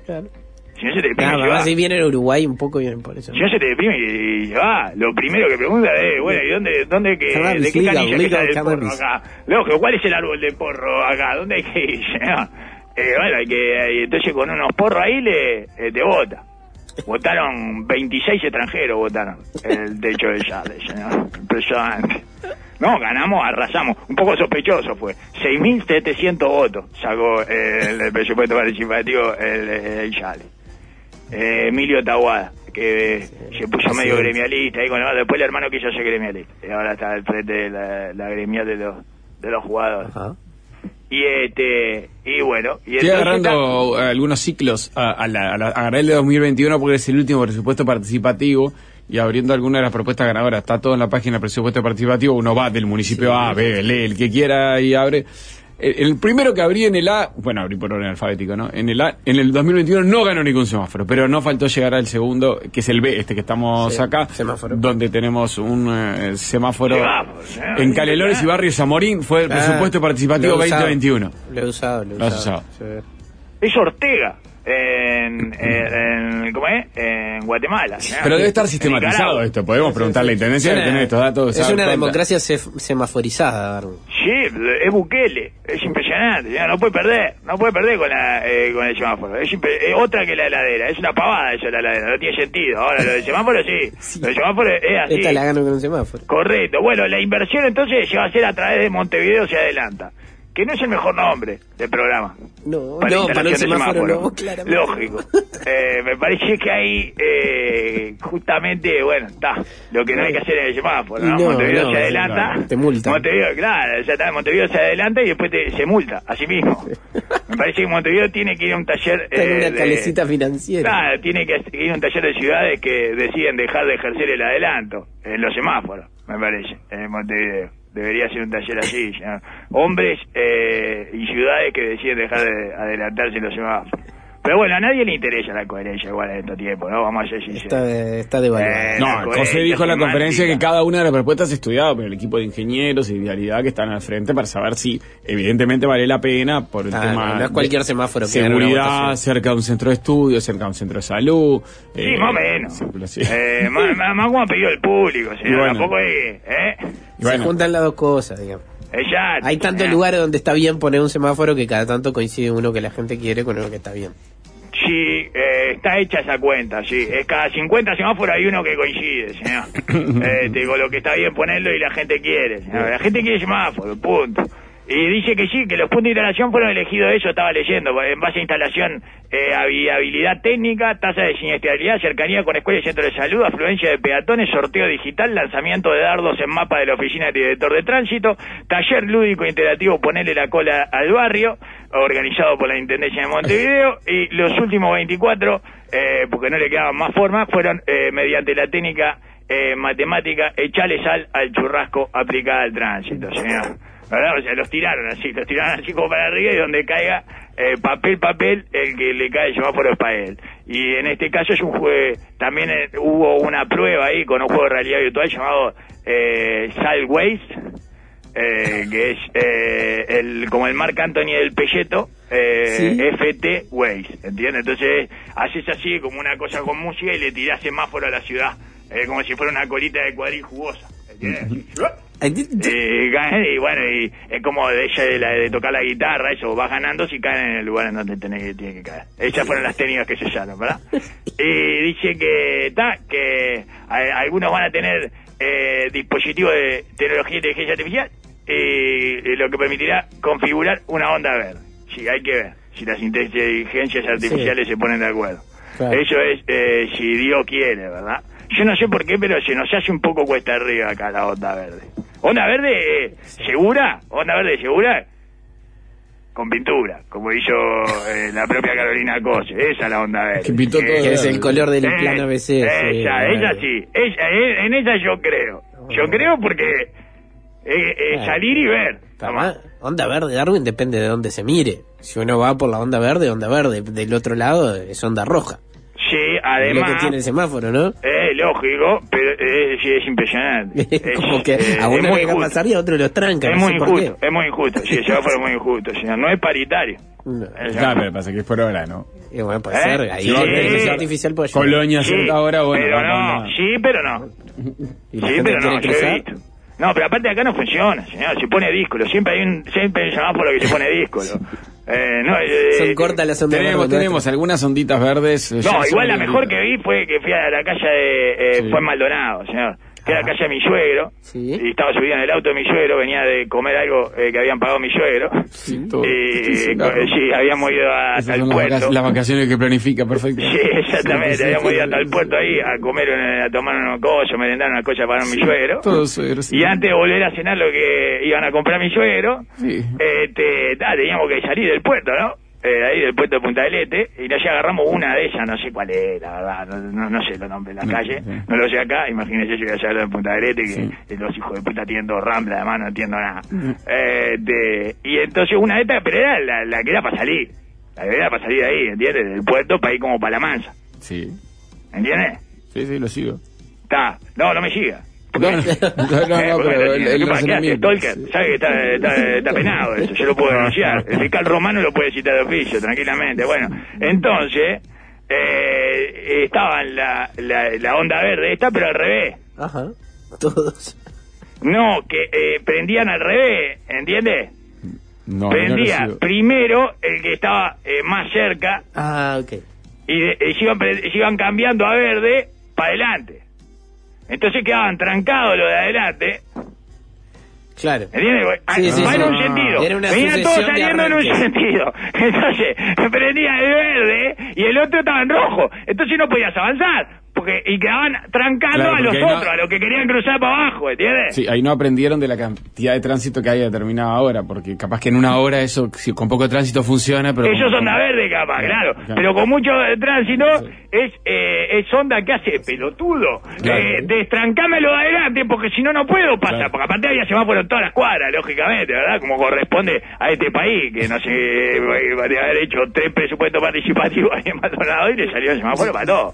Speaker 4: Claro.
Speaker 3: Si no se te deprime,
Speaker 4: si viene en Uruguay un poco, vienen por eso.
Speaker 3: Si no se te deprime y va, lo primero que pregunta es, bueno, ¿y dónde de qué canilla que sale el porro acá? Lógico, ¿cuál es el árbol de porro acá? ¿Dónde hay que ir? Bueno, entonces con unos porros ahí te vota. Votaron 26 extranjeros, votaron el techo del Yale, señor. Impresionante. No, ganamos, arrasamos. Un poco sospechoso fue. 6.700 votos sacó el presupuesto participativo el Yale. Emilio Tahuada, que se puso medio gremialista ahí después el hermano quiso ser gremialista y ahora está al frente de la gremial de los jugadores.
Speaker 4: Ajá.
Speaker 3: Y bueno,
Speaker 2: estoy agarrando algunos ciclos a agarrar el de 2021 porque es el último presupuesto participativo y abriendo algunas de las propuestas ganadoras. Está todo en la página del presupuesto participativo. Uno va del municipio A, B, lee el que quiera y abre. El primero que abrí en el A, bueno, abrí por orden alfabético, ¿no? En el A, en el 2021 no ganó ningún semáforo, pero no faltó llegar al segundo, que es el B, que estamos acá, semáforo. Donde tenemos un semáforo en Canelones y Barrio Zamorín, fue el presupuesto participativo 2021.
Speaker 4: Lo he usado.
Speaker 3: Es Ortega. ¿Cómo es? En Guatemala.
Speaker 2: Pero debe estar sistematizado esto. Podemos preguntarle a la intendencia de tener estos datos.
Speaker 4: Es una democracia semaforizada, Darwin.
Speaker 3: Sí, es Bukele. Es impresionante. No puede perder con el semáforo. Es otra que la heladera. Es una pavada eso, la heladera. No tiene sentido. Ahora, lo del semáforo sí. Lo del semáforo es así.
Speaker 4: Esta la gano con un semáforo.
Speaker 3: Correcto. Bueno, la inversión entonces se va a hacer a través de Montevideo Se Adelanta. Que no es el mejor nombre del programa.
Speaker 4: No, para un semáforo no, claramente.
Speaker 3: Lógico. Me parece que ahí, justamente, bueno, está. Lo que no hay que hacer en el semáforo, ¿no? Montevideo Se Adelanta.
Speaker 4: Te multa.
Speaker 3: Montevideo Se Adelanta y después se multa, así mismo. Me parece que Montevideo tiene que ir a un taller...
Speaker 4: una calecita financiera.
Speaker 3: Claro, tiene que ir a un taller de ciudades que deciden dejar de ejercer el adelanto en los semáforos, me parece, en Montevideo. Debería ser un taller así, ¿no? Hombres y ciudades que deciden dejar de adelantarse en los semáforos. Pero bueno, a nadie le interesa la coherencia igual en estos tiempos, ¿no? Vamos a ser sinceros.
Speaker 4: Está devaluado.
Speaker 2: No, José dijo en la conferencia que cada una de las propuestas es estudiada por el equipo de ingenieros y Vialidad que están al frente para saber si evidentemente vale la pena por el tema
Speaker 4: no es cualquier semáforo que
Speaker 2: seguridad, cerca de un centro de estudio, cerca de un centro de salud.
Speaker 3: Sí, más o menos. Más como ha pedido el público, señor. Bueno, tampoco es...
Speaker 4: Se juntan las dos cosas, digamos.
Speaker 3: Exacto.
Speaker 4: Hay tantos lugares donde está bien poner un semáforo que cada tanto coincide uno que la gente quiere con uno que está bien.
Speaker 3: Sí, está hecha esa cuenta, sí. Es cada 50 semáforos hay uno que coincide, señor. Con lo que está bien ponerlo y la gente quiere, señor. La gente quiere semáforo, punto. Y dice que sí, que los puntos de instalación fueron elegidos, eso estaba leyendo, en base a instalación, habilidad técnica, tasa de siniestralidad, cercanía con escuelas y centros de salud, afluencia de peatones, sorteo digital, lanzamiento de dardos en mapa de la oficina de director de tránsito, taller lúdico interactivo, ponerle la cola al barrio, organizado por la Intendencia de Montevideo, y los últimos 24, porque no le quedaban más formas, fueron mediante la técnica matemática, echarle sal al churrasco aplicada al tránsito, señor. ¿Verdad? O sea, los tiraron así como para arriba y donde caiga papel, el que le cae el semáforo es para él. Y en este caso es un juego, también hubo una prueba ahí con un juego de realidad virtual llamado Sal Waste, que es como el Marc Anthony del Pelleto, ¿sí? FT Waste, ¿entiendes? Entonces haces así como una cosa con música y le tirás semáforo a la ciudad, como si fuera una colita de cuadril jugosa, ¿entiendes? Y bueno, y es como de tocar la guitarra, eso, vas ganando si caen en el lugar en donde tiene que caer. Esas fueron las técnicas que se usaron, ¿verdad? Y dice que algunos van a tener dispositivos de tecnología de inteligencia artificial, lo que permitirá configurar una onda verde. Sí, hay que ver si las inteligencias artificiales se ponen de acuerdo. Claro. Eso es si Dios quiere, ¿verdad? Yo no sé por qué, pero se nos hace un poco cuesta arriba acá la onda verde. ¿Onda verde segura? ¿Onda verde segura? Con pintura, como hizo la propia Carolina Cose. Esa es la onda verde.
Speaker 4: Que pintó todo. Que es el color del plan ABC.
Speaker 3: Ella sí. En ella yo creo. Yo creo porque salir y ver.
Speaker 4: Onda verde, Darwin, depende de dónde se mire. Si uno va por la onda verde. Del otro lado es onda roja.
Speaker 3: Sí, además...
Speaker 4: Lo que tiene el semáforo, ¿no?
Speaker 3: Lógico, pero sí, es impresionante.
Speaker 4: Como que a uno le deja pasar y a otro los tranca.
Speaker 3: Es muy injusto, es muy injusto. Sí, el semáforo es muy injusto, señor. No es paritario.
Speaker 2: No. Claro, pero pasa que es por hora, ¿no?
Speaker 4: Y bueno, puede ser. Ahí la inteligencia artificial puede ayudar.
Speaker 2: Colonia, cierta hora, bueno.
Speaker 3: Pero no, sí, pero no. Sí, pero no, yo he visto. No, pero aparte acá no funciona, señor. Se pone díscolo. Siempre hay un semáforo que se pone díscolo.
Speaker 4: Son cortas las ondas verdes.
Speaker 2: Tenemos algunas onditas verdes.
Speaker 3: No, igual la mejor que vi fue que fui a la calle de fue en Maldonado, señor. Que era la calle de mi suegro.
Speaker 4: Sí.
Speaker 3: Y estaba subido en el auto de mi suegro, venía de comer algo que habían pagado mi suegro.
Speaker 2: Sí,
Speaker 3: sí, habíamos ido hasta el puerto.
Speaker 2: Las vacaciones que planifica, perfecto.
Speaker 3: Sí, exactamente, habíamos ido hasta el puerto ahí a comer, a tomar unos cosas, merendar una cosa para mi suegro.
Speaker 2: Todos suegros. Sí.
Speaker 3: Y antes de volver a cenar lo que iban a comprar mi suegro, teníamos que salir del puerto, ¿no? Ahí del puerto de Punta del Este, y ya agarramos una de ellas, no sé cuál es, la verdad, no sé los nombres de la calle, no lo sé acá, imagínense yo voy a salir de Punta del Este, que los hijos de puta tienen dos ramblas, además no entiendo nada. Y entonces una de estas, pero era la que era para salir, la que era para salir de ahí, ¿entiendes? Del puerto para ir como para La Mansa.
Speaker 2: Sí.
Speaker 3: ¿Entiendes?
Speaker 2: Sí, lo sigo.
Speaker 3: No me siga.
Speaker 2: No, pero el razonamiento.
Speaker 3: Sabe que está penado eso, yo lo puedo denunciar. El fiscal Romano lo puede citar de oficio, tranquilamente. Bueno, entonces, estaban la onda verde esta, pero al revés.
Speaker 4: Ajá, todos.
Speaker 3: No, que prendían al revés, ¿entiendes?
Speaker 2: No,
Speaker 3: prendía primero el que estaba más cerca.
Speaker 4: Ok.
Speaker 3: Y se iban cambiando a verde para adelante. Entonces quedaban trancados los de adelante.
Speaker 4: Claro.
Speaker 3: ¿Entiendes?
Speaker 4: Sí,
Speaker 3: va en un sentido. Venían todos saliendo en un sentido. Entonces, prendía el verde y el otro estaba en rojo. Entonces no podías avanzar. Y quedaban trancando a los otros, a los que querían cruzar para abajo, ¿entiendes?
Speaker 2: Sí, ahí no aprendieron de la cantidad de tránsito que hay a dedeterminada hora, porque capaz que en una hora eso, con poco tránsito funciona, pero...
Speaker 3: Ellos son onda verde, capaz, claro. Pero con mucho tránsito es onda que hace pelotudo. Destrancámelo de adelante, porque si no, no puedo pasar. Porque aparte había semáforo en todas las cuadras, lógicamente, ¿verdad? Como corresponde a este país, que no sé, de haber hecho 3 presupuestos participativos ahí en Maldonado y le salió el semáforo para todo.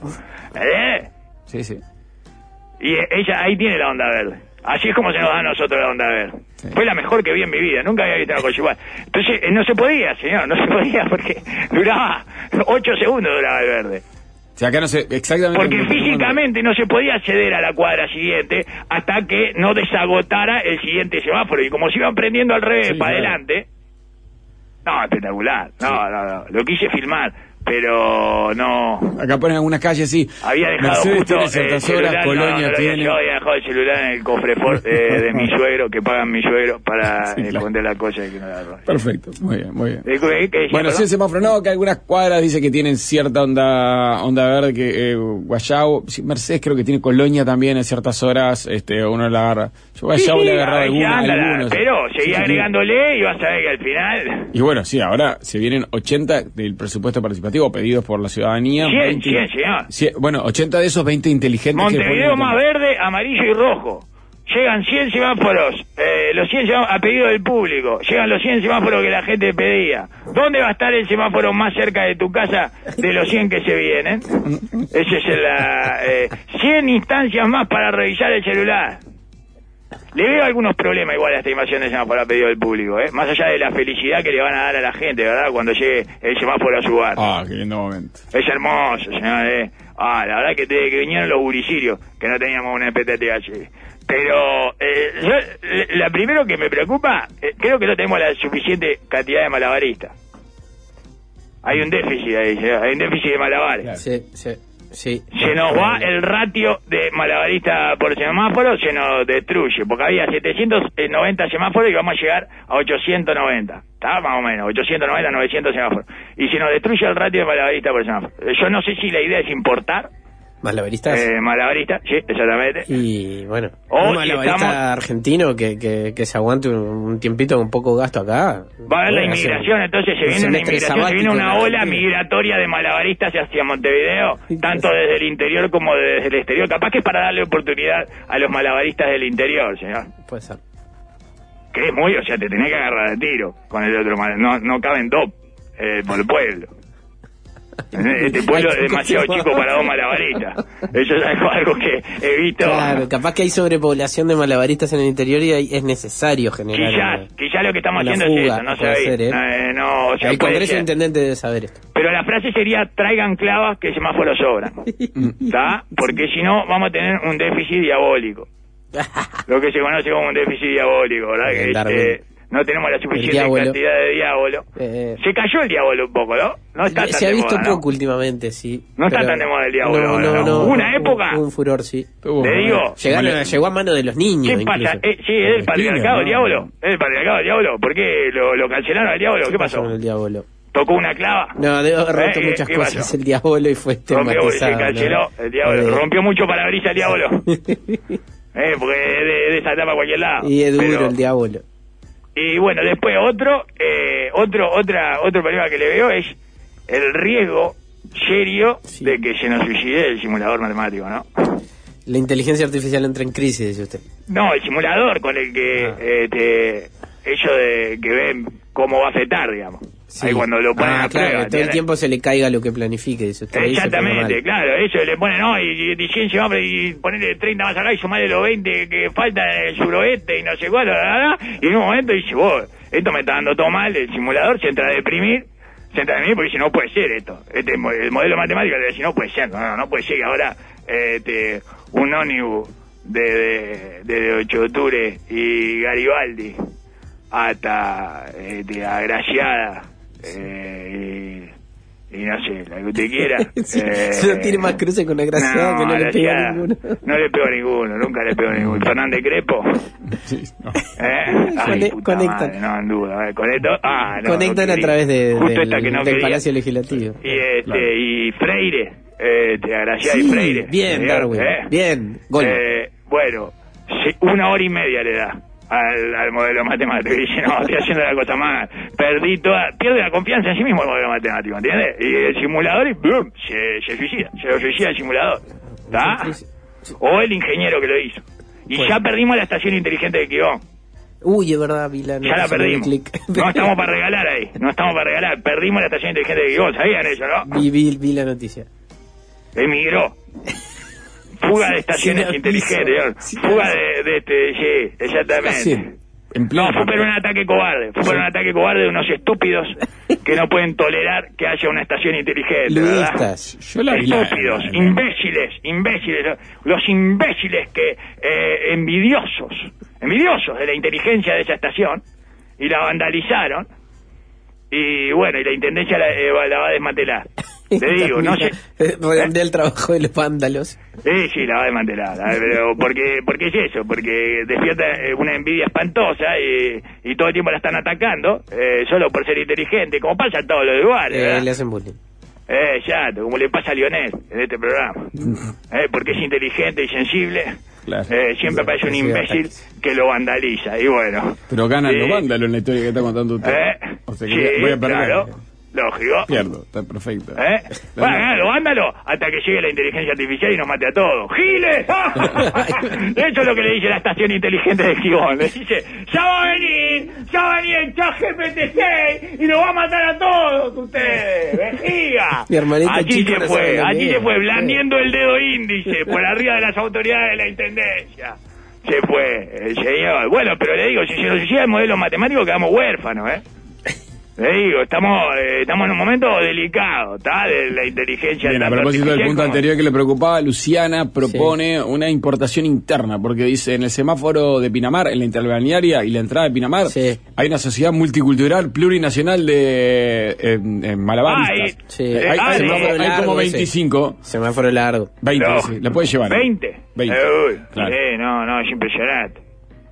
Speaker 2: Sí.
Speaker 3: Y ella ahí tiene la onda verde. Así es como se nos da a nosotros la onda verde. Sí. Fue la mejor que vi en mi vida. Nunca había visto una cosa igual. Entonces, no se podía, señor. No se podía porque duraba 8 segundos duraba el verde.
Speaker 2: O sea, acá no sé exactamente...
Speaker 3: Porque físicamente no se podía acceder a la cuadra siguiente hasta que no desagotara el siguiente semáforo. Y como se iban prendiendo al revés para adelante... No, espectacular. No. Lo quise filmar. Pero no...
Speaker 2: Acá ponen algunas calles, sí.
Speaker 3: Había dejado
Speaker 2: Mercedes
Speaker 3: justo
Speaker 2: tiene ciertas horas, Colonia tiene...
Speaker 3: Yo había dejado el celular en el cofre de mi suegro, que pagan mi suegro, para esconder la cosa y que no la roben.
Speaker 2: Perfecto, muy bien.
Speaker 3: Bueno,
Speaker 2: sí, el semáforo no, que algunas cuadras dice que tienen cierta onda verde, que Guayabo, Mercedes creo que tiene Colonia también en ciertas horas, uno la agarra. Yo Guayabo le agarraba algunos.
Speaker 3: Pero seguí agregándole y vas a ver que al final...
Speaker 2: Y bueno, sí, ahora se vienen 80 del presupuesto participativo pedidos por la ciudadanía.
Speaker 3: 100, señor.
Speaker 2: Bueno, 80 de esos 20 inteligentes.
Speaker 3: Montevideo más verde, amarillo y rojo. Llegan 100 semáforos, los 100 semáforos a pedido del público. Llegan los 100 semáforos que la gente pedía. ¿Dónde va a estar el semáforo más cerca de tu casa de los 100 que se vienen? Ese es 100 instancias más para revisar el celular. Le veo algunos problemas igual a esta invasión de semáforo a pedido del público, más allá de la felicidad que le van a dar a la gente, ¿verdad? Cuando llegue el semáforo a su bar.
Speaker 2: Qué lindo momento.
Speaker 3: Es hermoso, señor, la verdad que desde que vinieron los guricirios, que no teníamos una expectativa así. Pero la primero que me preocupa, creo que no tenemos la suficiente cantidad de malabaristas. Hay un déficit ahí, hay un déficit de malabares.
Speaker 4: Claro. Sí.
Speaker 3: Se nos va el ratio de malabarista por semáforo, se nos destruye, porque había 790 semáforos y vamos a llegar a 890. Está más o menos, 890, 900 semáforos. Y se nos destruye el ratio de malabarista por semáforo. Yo no sé si la idea es importar.
Speaker 4: ¿Malabaristas?
Speaker 3: Malabaristas, sí, exactamente.
Speaker 4: Y bueno, un malabarista argentino que se aguante un tiempito con poco gasto acá.
Speaker 3: Va a haber la inmigración, entonces se viene una ola migratoria de malabaristas hacia Montevideo, tanto desde el interior como desde el exterior. Capaz que es para darle oportunidad a los malabaristas del interior, señor.
Speaker 4: Puede ser.
Speaker 3: Que es muy, te tenés que agarrar de tiro con el otro no caben dos por el pueblo. Este pueblo es demasiado chico para 2 malabaristas. Eso es algo que he visto.
Speaker 4: Claro, capaz que hay sobrepoblación de malabaristas en el interior y es necesario generar
Speaker 3: quizás lo que estamos haciendo
Speaker 4: fuga,
Speaker 3: es eso, no sabéis.
Speaker 4: O sea, el Congreso Intendente debe saber esto.
Speaker 3: Pero la frase sería: traigan clavas que semáforos sobran. ¿Está? Porque si no vamos a tener un déficit diabólico. Lo que se conoce como un déficit diabólico, ¿verdad? Que no tenemos la suficiente cantidad de diablo. Se cayó el diablo un poco, ¿no? No está tan
Speaker 4: se ha visto
Speaker 3: moda,
Speaker 4: poco últimamente, sí.
Speaker 3: No está tan de moda el diablo.
Speaker 4: No.
Speaker 3: Una época.
Speaker 4: Un furor, sí.
Speaker 3: Te digo.
Speaker 4: Llegó a mano de los niños.
Speaker 3: ¿Qué pasa? Sí, es el patriarcado del diablo. Es el patriarcado del diablo. ¿Por qué lo cancelaron al diablo? ¿Qué pasó?
Speaker 4: Con el diablo.
Speaker 3: ¿Tocó una clava?
Speaker 4: No, debe haber roto muchas cosas pasó? El diablo y fue
Speaker 3: se canceló, ¿no? El diablo. Rompió mucho parabrisas el diablo. Porque de esa etapa a cualquier lado.
Speaker 4: Y es duro el diablo.
Speaker 3: Y bueno, después otro problema que le veo es el riesgo serio de que se nos suicide el simulador matemático, ¿no?
Speaker 4: La inteligencia artificial entra en crisis, dice usted.
Speaker 3: No, el simulador con el que ellos de que ven cómo va a afectar, digamos. Sí.Í cuando lo ponen a prueba.
Speaker 4: Todo el tiempo se le caiga lo que planifique, dice usted.
Speaker 3: Exactamente, claro, ellos le ponen, no, y 100 y ponerle 30 más acá y sumarle los 20 que faltan en el suroeste y no sé cuál, y en un momento dice, vos, esto me está dando todo mal, el simulador se entra a deprimir porque dice, no puede ser esto. El modelo matemático le dice, no puede ser, no puede ser que ahora un ómnibus de 8 de octubre y Garibaldi hasta Agraciada y no sé, la que usted quiera.
Speaker 4: No tiene más cruces con Agraciada que no le pega a ninguno.
Speaker 3: No le pego a ninguno, nunca le pego a ninguno. Fernández Crepo.
Speaker 2: Sí, no.
Speaker 4: Conectan.
Speaker 3: No, en duda.
Speaker 4: Conectan a través del Palacio Legislativo.
Speaker 3: Y Freire. Agraciada y Freire.
Speaker 4: Bien, Darwin. Bien. Gol.
Speaker 3: Bueno, 1 hora y media le da al modelo matemático y dice, no, estoy haciendo la cosa mal, pierde la confianza en sí mismo el modelo matemático, ¿entiendes? Y el simulador y ¡bum! Se lo suicida el simulador, ¿está? O el ingeniero que lo hizo. Y ya perdimos la estación inteligente de Quibón.
Speaker 4: Uy, es verdad, Vila.
Speaker 3: Ya la perdimos. No estamos para regalar ahí, perdimos la estación inteligente de Quibón, ¿sabían eso, no?
Speaker 4: Vi la noticia.
Speaker 3: Emigró. Fuga de estaciones inteligentes, fuga sí, exactamente. No, fue por un ataque cobarde de unos estúpidos que no pueden tolerar que haya una estación inteligente, ¿verdad? Estúpidos, imbéciles, los imbéciles que envidiosos de la inteligencia de esa estación, y la vandalizaron, y bueno, y la intendencia la va a desmantelar. Te digo, no sé.
Speaker 4: Redondea el trabajo de los vándalos.
Speaker 3: Sí, la va a desmantelar. Pero ¿por qué es eso? Porque despierta una envidia espantosa y todo el tiempo la están atacando, solo por ser inteligente, como pasa en todos los lugares.
Speaker 4: Le hacen bullying.
Speaker 3: Exacto, como le pasa a Lionel en este programa. Porque es inteligente y sensible. Claro. Siempre aparece un imbécil que lo vandaliza. Y bueno.
Speaker 2: Pero ganan los vándalos en la historia que está contando usted. O sea que voy a perder. Claro.
Speaker 3: Lógico.
Speaker 2: Pierdo, está perfecto.
Speaker 3: Bueno, vándalo hasta que llegue la inteligencia artificial y nos mate a todos. ¡Giles! Eso es lo que le dice la estación inteligente de Gijón. Le dice, ya va a venir el ChatGPT 6 y nos va a matar a todos ustedes. ¡Vejiga! Allí se fue, blandiendo el dedo índice por arriba de las autoridades de la intendencia. Se fue, el señor. Bueno, pero le digo, si se nos suicida el modelo matemático, quedamos huérfanos, Le digo, estamos en un momento delicado, ¿está? De la inteligencia.
Speaker 2: Bien, a propósito del punto anterior que le preocupaba, Luciana propone una importación interna, porque dice, en el semáforo de Pinamar, en la interbalnearia y la entrada de Pinamar, hay una sociedad multicultural plurinacional de malabaristas. Hay como 25.
Speaker 4: Semáforo largo.
Speaker 2: 20, sí, la puede llevar.
Speaker 3: 20.
Speaker 2: Claro.
Speaker 3: No, es impresionante.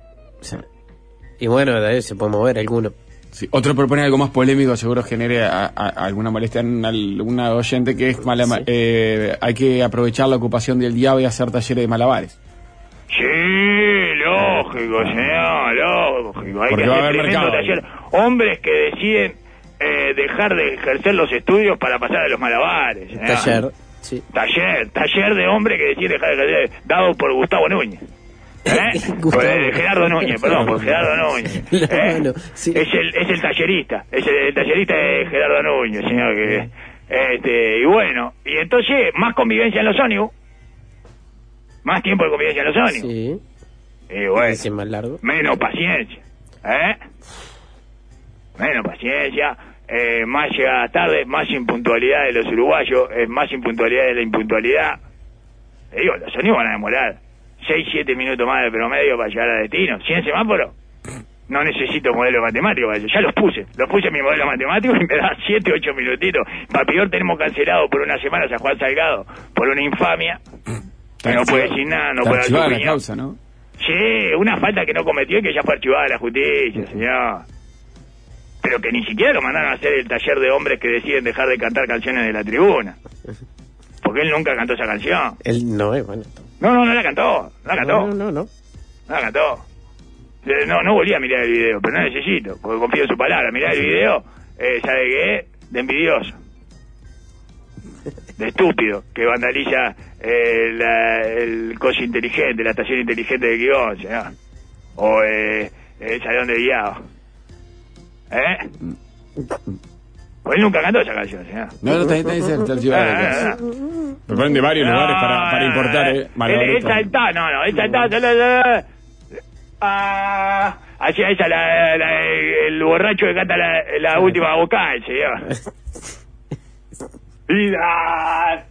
Speaker 4: Y bueno, se puede mover alguno.
Speaker 2: Sí. Otro propone algo más polémico, seguro genere alguna molestia en alguna oyente, que es hay que aprovechar la ocupación del día y hacer talleres de malabares.
Speaker 3: Sí, lógico, señor, lógico. Hay
Speaker 2: porque
Speaker 3: que
Speaker 2: va a
Speaker 3: hacer
Speaker 2: haber mercado.
Speaker 3: Taller. Hombres que deciden dejar de ejercer los estudios para pasar a los malabares.
Speaker 4: Taller, sí.
Speaker 3: Taller de hombre que decide dejar de ejercer, dado por Gustavo Núñez. Gerardo Núñez, por Gerardo Núñez.
Speaker 4: Sí.
Speaker 3: Es el tallerista. El tallerista es Gerardo Núñez, señor, que Y bueno, y entonces más convivencia en los ómnibus, más tiempo de convivencia en los ómnibus.
Speaker 4: Sí.
Speaker 3: Y bueno,
Speaker 4: es más largo.
Speaker 3: Menos paciencia, menos paciencia, más llegadas tarde, más impuntualidad de los uruguayos, más impuntualidad de la impuntualidad. Te digo, los ómnibus van a demorar 6-7 minutos más de promedio para llegar a destino. 100 semáforos. No necesito modelo matemático para eso. Ya los puse en mi modelo matemático y me da 7-8 minutitos. Para peor tenemos cancelado por una semana a Juan Salgado por una infamia. Que no puede decir nada, no puede dar su opinión.
Speaker 2: La causa, ¿no?
Speaker 3: Sí, una falta que no cometió y que ya fue archivada de la justicia, señor. Pero que ni siquiera lo mandaron a hacer el taller de hombres que deciden dejar de cantar canciones de la tribuna. Porque él nunca cantó esa canción.
Speaker 4: Él no, bueno.
Speaker 3: No la cantó.
Speaker 4: No.
Speaker 3: No la cantó. No volví a mirar el video, pero no necesito, porque confío en su palabra. Mirar el video, ¿sabe qué? De envidioso. De estúpido, que vandaliza el coche inteligente, la estación inteligente de Quigón, señor. O el salón de guiado. Pues él nunca cantó esa canción, señor.
Speaker 2: No, está archivada. Me ponen de varios lugares para importar,
Speaker 3: Él saltaba, él saltaba. Así esa el borracho que canta la última vocal, señor. ¡Ida!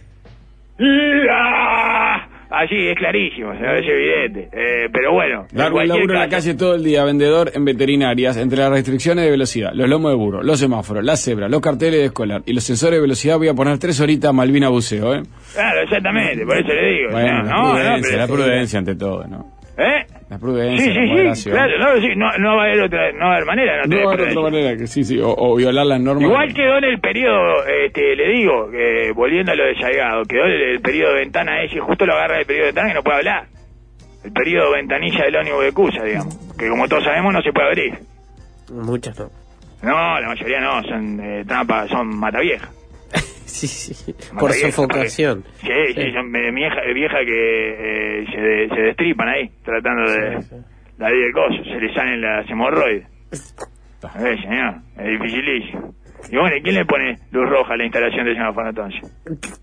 Speaker 3: Así es clarísimo, señor, es evidente. Pero bueno.
Speaker 2: Largo el laburo en la calle todo el día, vendedor en veterinarias, entre las restricciones de velocidad, los lomos de burro, los semáforos, las cebras, los carteles de escolar y los sensores de velocidad. Voy a poner 3 horitas Malvina Buceo,
Speaker 3: Claro, exactamente, por eso le digo.
Speaker 2: Bueno, la prudencia ante todo, ¿no? La prudencia,
Speaker 3: sí, claro, no va a haber manera,
Speaker 2: no va a haber otra manera que sí, o violar las normas.
Speaker 3: Igual quedó en el periodo, le digo, volviendo a lo de Salgado, quedó el periodo de ventana ese, justo lo agarra el periodo de ventana que no puede hablar. El periodo ventanilla del ómnibus de Cusa, digamos, que como todos sabemos no se puede abrir.
Speaker 4: Muchas no.
Speaker 3: No, la mayoría no, son trampas, son mataviejas.
Speaker 4: Sí, por sofocación.
Speaker 3: Sí, son viejas que se destripan ahí, tratando de la ley del coso, se le salen las hemorroides. Señor, es dificilísimo. Y bueno, ¿quién le pone luz roja a la instalación del semáforo entonces?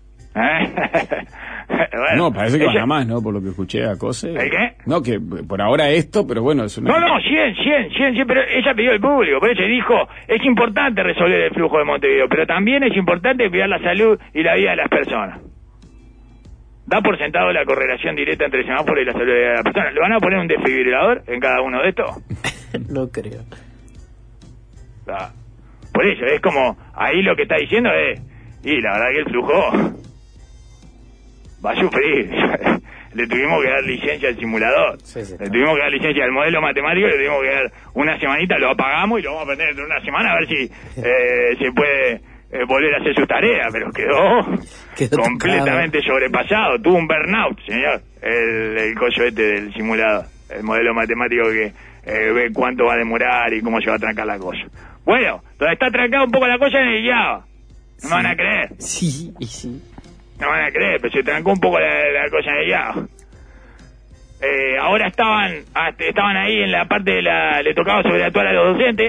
Speaker 3: Bueno,
Speaker 2: no, parece que van a más, ¿no? Por lo que escuché a Cose.
Speaker 3: ¿El qué?
Speaker 2: No, que por ahora esto, pero bueno, es una...
Speaker 3: No, 100, pero ella pidió el público, por eso dijo, es importante resolver el flujo de Montevideo, pero también es importante cuidar la salud y la vida de las personas. ¿Da por sentado la correlación directa entre el semáforo y la salud de las personas? ¿Le van a poner un desfibrilador en cada uno de estos?
Speaker 4: No creo.
Speaker 3: Por eso, es como, ahí lo que está diciendo es, y la verdad que el flujo va a sufrir. Le tuvimos que dar licencia al simulador.
Speaker 4: Sí.
Speaker 3: Le tuvimos que dar licencia al modelo matemático, le tuvimos que dar una semanita, lo apagamos y lo vamos a aprender dentro de una semana a ver si se puede volver a hacer sus tareas, pero quedó completamente sobrepasado. Tuvo un burnout, señor, el cocho del simulador, el modelo matemático que ve cuánto va a demorar y cómo se va a trancar la cosa. Bueno, donde está trancada un poco la cosa en el Java. No me van a creer.
Speaker 4: Sí.
Speaker 3: No van a creer, pero se trancó un poco la cosa en el Java. Ahora estaban ahí en la parte de le tocaba sobreactuar a los docentes.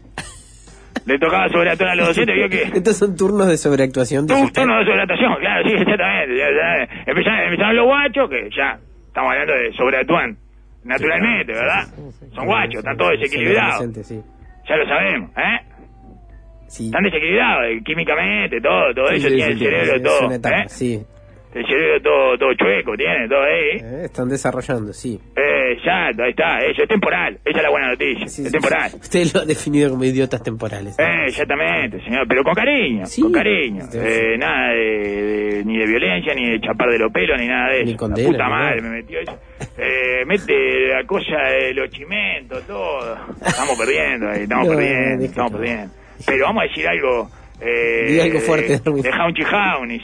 Speaker 3: Vio que...
Speaker 4: Estos son turnos de sobreactuación.
Speaker 3: Turnos de sobreactuación, claro, sí, exactamente. Empezaron los guachos, que ya estamos hablando de sobreactúan naturalmente, ¿verdad? Son guachos, están todos desequilibrados. Ya lo sabemos,
Speaker 4: Sí.
Speaker 3: Están desequilibrados, químicamente, todo eso, tiene el cerebro todo, el cerebro todo chueco, tiene todo ahí.
Speaker 4: Están desarrollando, sí.
Speaker 3: Exacto, ahí está, eso es temporal, esa es la buena noticia, es temporal.
Speaker 4: Usted lo ha definido como idiotas temporales.
Speaker 3: Exactamente, señor, pero con cariño, nada ni de violencia, ni de chapar de los pelos, ni nada de eso.
Speaker 4: Ni condena,
Speaker 3: la puta madre me metió eso. Mete la cosa de los chimentos, todo. Estamos perdiendo ahí, estamos perdiendo. Pero vamos a decir algo.
Speaker 4: Diga algo fuerte,
Speaker 3: de Hauchi Jauni,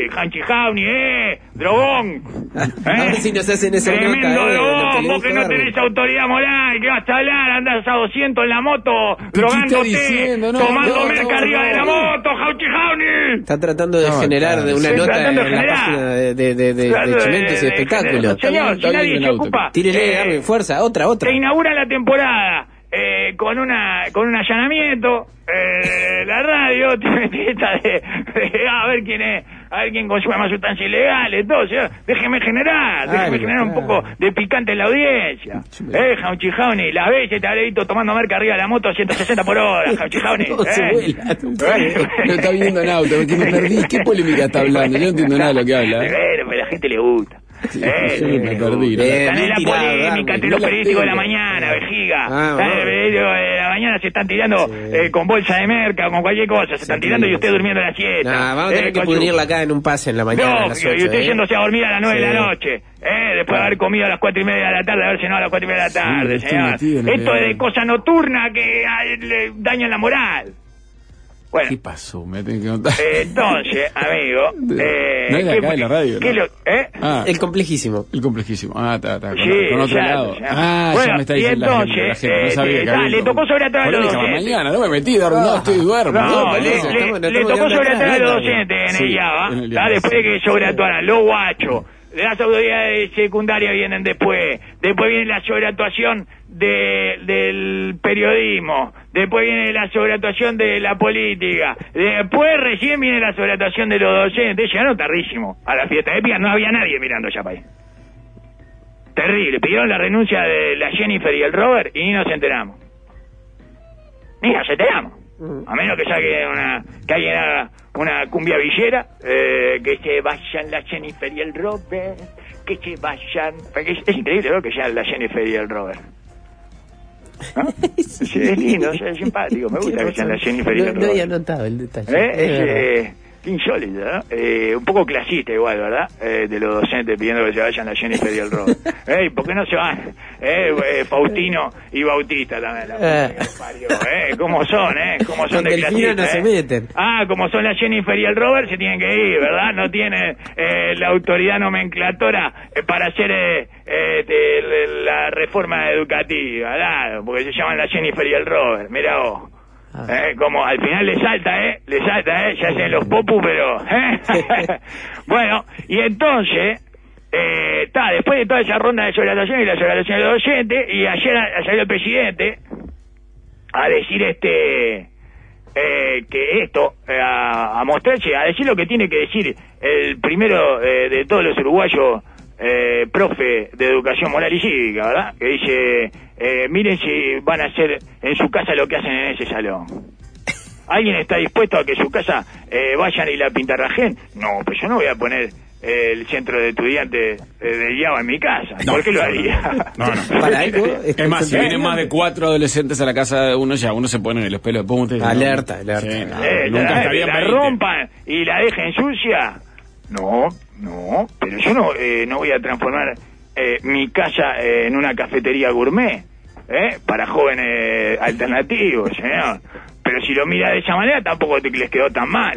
Speaker 3: drogón.
Speaker 4: A ver si nos hacen esa nota.
Speaker 3: Tremendo drogón, vos que no tenés autoridad moral, que vas a hablar, andás a 200 en la moto, drogándote, tomando merca arriba de la moto, Hauchi Jauni.
Speaker 4: Está tratando de generar una nota en la página de Chimentos y Espectáculos.
Speaker 3: Señor, si nadie se ocupa.
Speaker 4: Tírele, Darwin, fuerza, otra.
Speaker 3: Se inaugura la temporada. con un allanamiento, la radio, te metes a ver quién consume más sustancias ilegales, todo, déjeme generar un poco de picante en la audiencia. Jauchi Jauni, las veces te habré visto tomando merca arriba de la moto a 160 por hora, Jauchi Jauni.
Speaker 2: No está viendo en auto, porque me perdí. ¿Qué polémica está hablando? Yo no entiendo nada de lo que habla.
Speaker 3: Pero a la gente le gusta.
Speaker 2: Sí, yo me perdí.
Speaker 3: Están en la polémica entre los periodísticos de la mañana, vejiga. Están en el periódico de la mañana, se están tirando con bolsa de merca o con cualquier cosa, se están tirando y usted durmiendo la siesta.
Speaker 4: Vamos a tener que pudrirla acá en un pase en la mañana.
Speaker 3: No, y usted yéndose a dormir a las 9 de la noche, después de haber comido a las 4:30 de la tarde, haber cenado a las 4:30 de la tarde, señor. Esto es de cosa nocturna que le dañan la moral. Bueno,
Speaker 2: ¿qué pasó? Me tengo que contar.
Speaker 3: Entonces, amigo,
Speaker 2: no es de acá de la radio, ¿no?
Speaker 4: El complejísimo.
Speaker 2: El complejísimo. Está
Speaker 3: sí,
Speaker 2: con otro lado.
Speaker 3: Bueno,
Speaker 2: ya me está diciendo
Speaker 3: entonces,
Speaker 2: la gente. No sabía que
Speaker 3: le tocó sobre atrás a los docentes.
Speaker 2: Mañana, no me metí, no, estoy duermo.
Speaker 3: Le tocó sobre atrás a los docentes en el IABA, después de que sobreactuaran los guachos. Las autoridades secundarias vienen después viene la sobreactuación del periodismo, después viene la sobreactuación de la política, después recién viene la sobreactuación de los docentes. Llegaron tardísimo a la fiesta épica, no había nadie mirando ya para ahí. Terrible, pidieron la renuncia de la Jennifer y el Robert y ni nos enteramos. A menos que que alguien haga una cumbia villera, que se vayan la Jennifer y el Robert, que se vayan. Es increíble, ¿no? Que ya la Jennifer y el Robert. ¿No? Sí, es lindo, es simpático, me gusta que sean la Jennifer y el Robert.
Speaker 4: No había notado el detalle.
Speaker 3: Insólito, ¿no? Un poco clasista igual, ¿verdad? De los docentes pidiendo que se vayan la Jennifer y el Robert. ¿Por qué no se van? Faustino y Bautista también. ¿Cómo son, ¿Cómo son de clasistas?
Speaker 4: No se meten.
Speaker 3: Como son la Jennifer y el Robert, se tienen que ir, ¿verdad? No tienen la autoridad nomenclatora para hacer la reforma educativa, ¿verdad? Porque se llaman la Jennifer y el Robert, mirá vos. Como al final le salta, ya hacen los popus, pero bueno, y entonces después de toda esa ronda de sobreactuación y la sobreactuación de los docentes, y ayer salió el presidente a decir que esto, a mostrarse, a decir lo que tiene que decir el primero de todos los uruguayos, profe de educación moral y cívica, ¿verdad? Que dice, miren si van a hacer en su casa lo que hacen en ese salón. ¿Alguien está dispuesto a que su casa vayan y la pintarrajen? No, pues yo no voy a poner el centro de estudiantes de IABA en mi casa.
Speaker 2: No,
Speaker 3: ¿por qué lo haría?
Speaker 2: No.
Speaker 4: Para algo,
Speaker 2: es más, si vienen más de 4 adolescentes a la casa de uno, ya uno se pone en el espejo de punta.
Speaker 4: Alerta.
Speaker 2: Sí,
Speaker 3: nunca estaría la rompan y la dejen sucia. No, pero yo no voy a transformar mi casa en una cafetería gourmet, para jóvenes alternativos, señor. Pero si lo mira de esa manera, tampoco les quedó tan mal,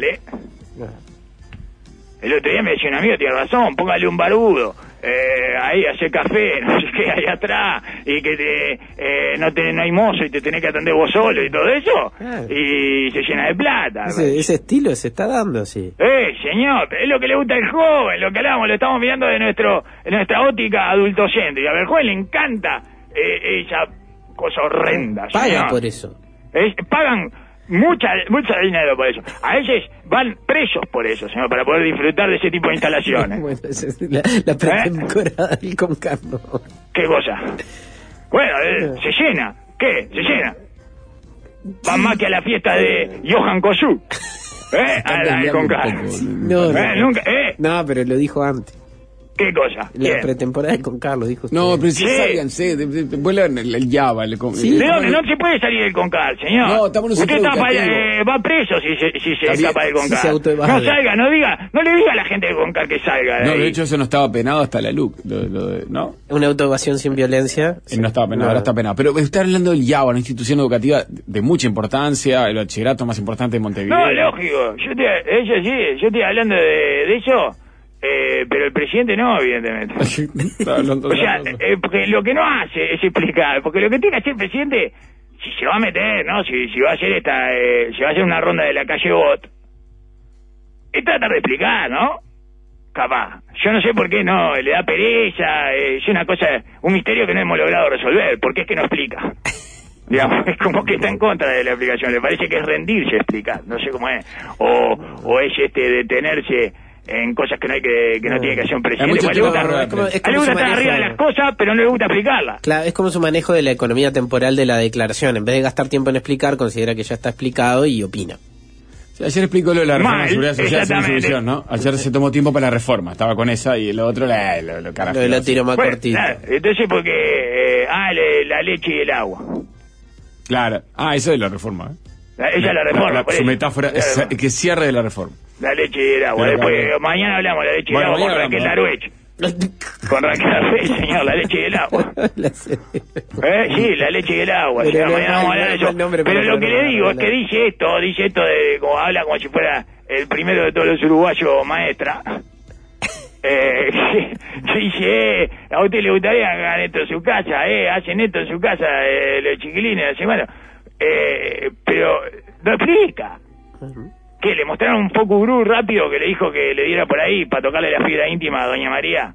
Speaker 3: El otro día me decía un amigo, tiene razón, póngale un barudo, ahí hacer café, no sé qué, ahí atrás, y que no hay mozo y te tenés que atender vos solo y todo eso, y se llena de plata.
Speaker 4: Ese estilo se está dando, sí.
Speaker 3: Señor, es lo que le gusta al joven, lo que hablábamos, lo estamos mirando de nuestra óptica adultocéntrica. A ver, al joven le encanta esa cosa horrenda.
Speaker 4: Pagan por eso.
Speaker 3: Pagan mucha dinero por eso. A veces van presos por eso, señor, para poder disfrutar de ese tipo de instalaciones.
Speaker 4: Bueno, esa es la pretemporada del Concarno.
Speaker 3: ¿Qué cosa? Bueno, se llena. ¿Qué? Se llena. Van más que a la fiesta de Johan Kosu. Al Concarno.
Speaker 4: No, pero lo dijo antes.
Speaker 3: ¿Qué cosa?
Speaker 4: La pretemporada de Concarlo, dijo usted.
Speaker 2: No, pero si sálganse, vuelvan el Java.
Speaker 3: ¿De dónde? No se puede salir del Concar, señor.
Speaker 2: No, estamos en un
Speaker 3: usted va preso si se escapa del Concar. No salga, no le diga a la gente del Concar que salga.
Speaker 2: No, de hecho eso no estaba penado hasta la LUC, ¿no?
Speaker 4: Una autoevasión sin violencia.
Speaker 2: No estaba penado, ahora está penado. Pero está hablando del Java, una institución educativa de mucha importancia, el bachillerato más importante de Montevideo.
Speaker 3: No, lógico. Yo estoy hablando de eso. Pero el presidente no, evidentemente. O sea, porque lo que no hace es explicar, porque lo que tiene que hacer el presidente, si se va a meter, ¿no? Si va a hacer si va a hacer una ronda de la calle Bot, es tratar de explicar, ¿no? Capaz. Yo no sé por qué no, le da pereza, es una cosa, un misterio que no hemos logrado resolver. ¿Por qué es que no explica? Digamos, es como que está en contra de la explicación, le parece que es rendirse a explicar, no sé cómo es, o es detenerse en cosas que no hay que no tiene que hacer un presidente. Le gusta estar arriba de las cosas, pero no le gusta explicarlas.
Speaker 4: Claro, es como su manejo de la economía temporal de la declaración. En vez de gastar tiempo en explicar, considera que ya está explicado y opina.
Speaker 2: Ayer explicó lo de la reforma de seguridad social sin su visión, ¿no? Ayer se tomó tiempo para la reforma, estaba con esa y el otro lo carajo.
Speaker 4: Lo tiró más cortito.
Speaker 3: Entonces porque la leche y el agua.
Speaker 2: Claro. Eso es la reforma.
Speaker 3: Esa es la reforma.
Speaker 2: Su metáfora es que cierre de la reforma.
Speaker 3: La leche y el agua. Después, mañana hablamos de la leche y el agua con Raquel Laruech. Con Raquel Laruech, señor, la leche y el agua. Sí, la leche y el agua. Mañana vamos a hablar de eso. Pero lo que le digo es que dice esto de como habla como si fuera el primero de todos los uruguayos, maestra. Dice, a usted le gustaría que hagan esto en su casa, hacen esto en su casa, los chiquilines, así, bueno, pero no explica. ¿Qué? ¿Le mostraron un poco gurú rápido que le dijo que le diera por ahí para tocarle la fibra íntima a Doña María?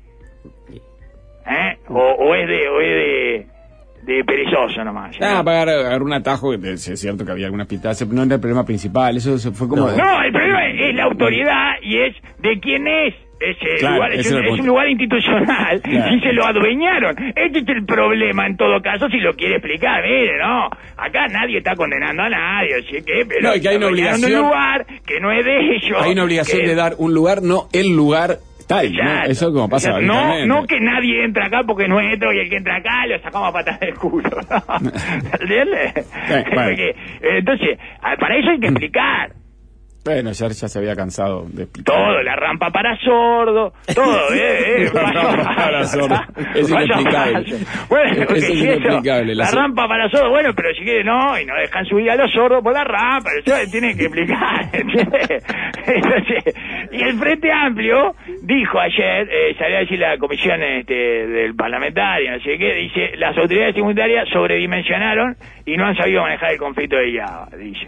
Speaker 3: ¿O es de perezoso nomás?
Speaker 2: Para agarrar un atajo, es cierto que había algunas pistas, pero no era el problema principal, eso fue como...
Speaker 3: No, el problema es la autoridad y es de quién es. Ese lugar es un lugar institucional, claro. Y se lo adueñaron. Este es el problema en todo caso, si lo quiere explicar. Mire, no, acá nadie está condenando a nadie, así que, pero
Speaker 2: no, y que hay una obligación
Speaker 3: de un lugar que no es de ellos.
Speaker 2: Hay una obligación de dar un lugar, no el lugar tal, ¿no? Eso como pasa.
Speaker 3: No que nadie entra acá porque es nuestro y el que entra acá lo sacamos a patas del culo. ¿Entiendes? Porque, entonces, para eso hay que explicar.
Speaker 2: Bueno, ya se había cansado de explicar.
Speaker 3: Todo, la rampa para sordo, todo,
Speaker 2: La rampa para sordo, es inexplicable.
Speaker 3: Bueno,
Speaker 2: es inexplicable.
Speaker 3: La rampa para sordo, bueno, pero si quieren no, y no dejan subir a los sordos por la rampa, eso tienen que explicar, ¿entiendes? Entonces, y el Frente Amplio dijo ayer, salió a decir la comisión del parlamentario, no sé qué, dice, las autoridades secundarias sobredimensionaron y no han sabido manejar el conflicto de Java, dice.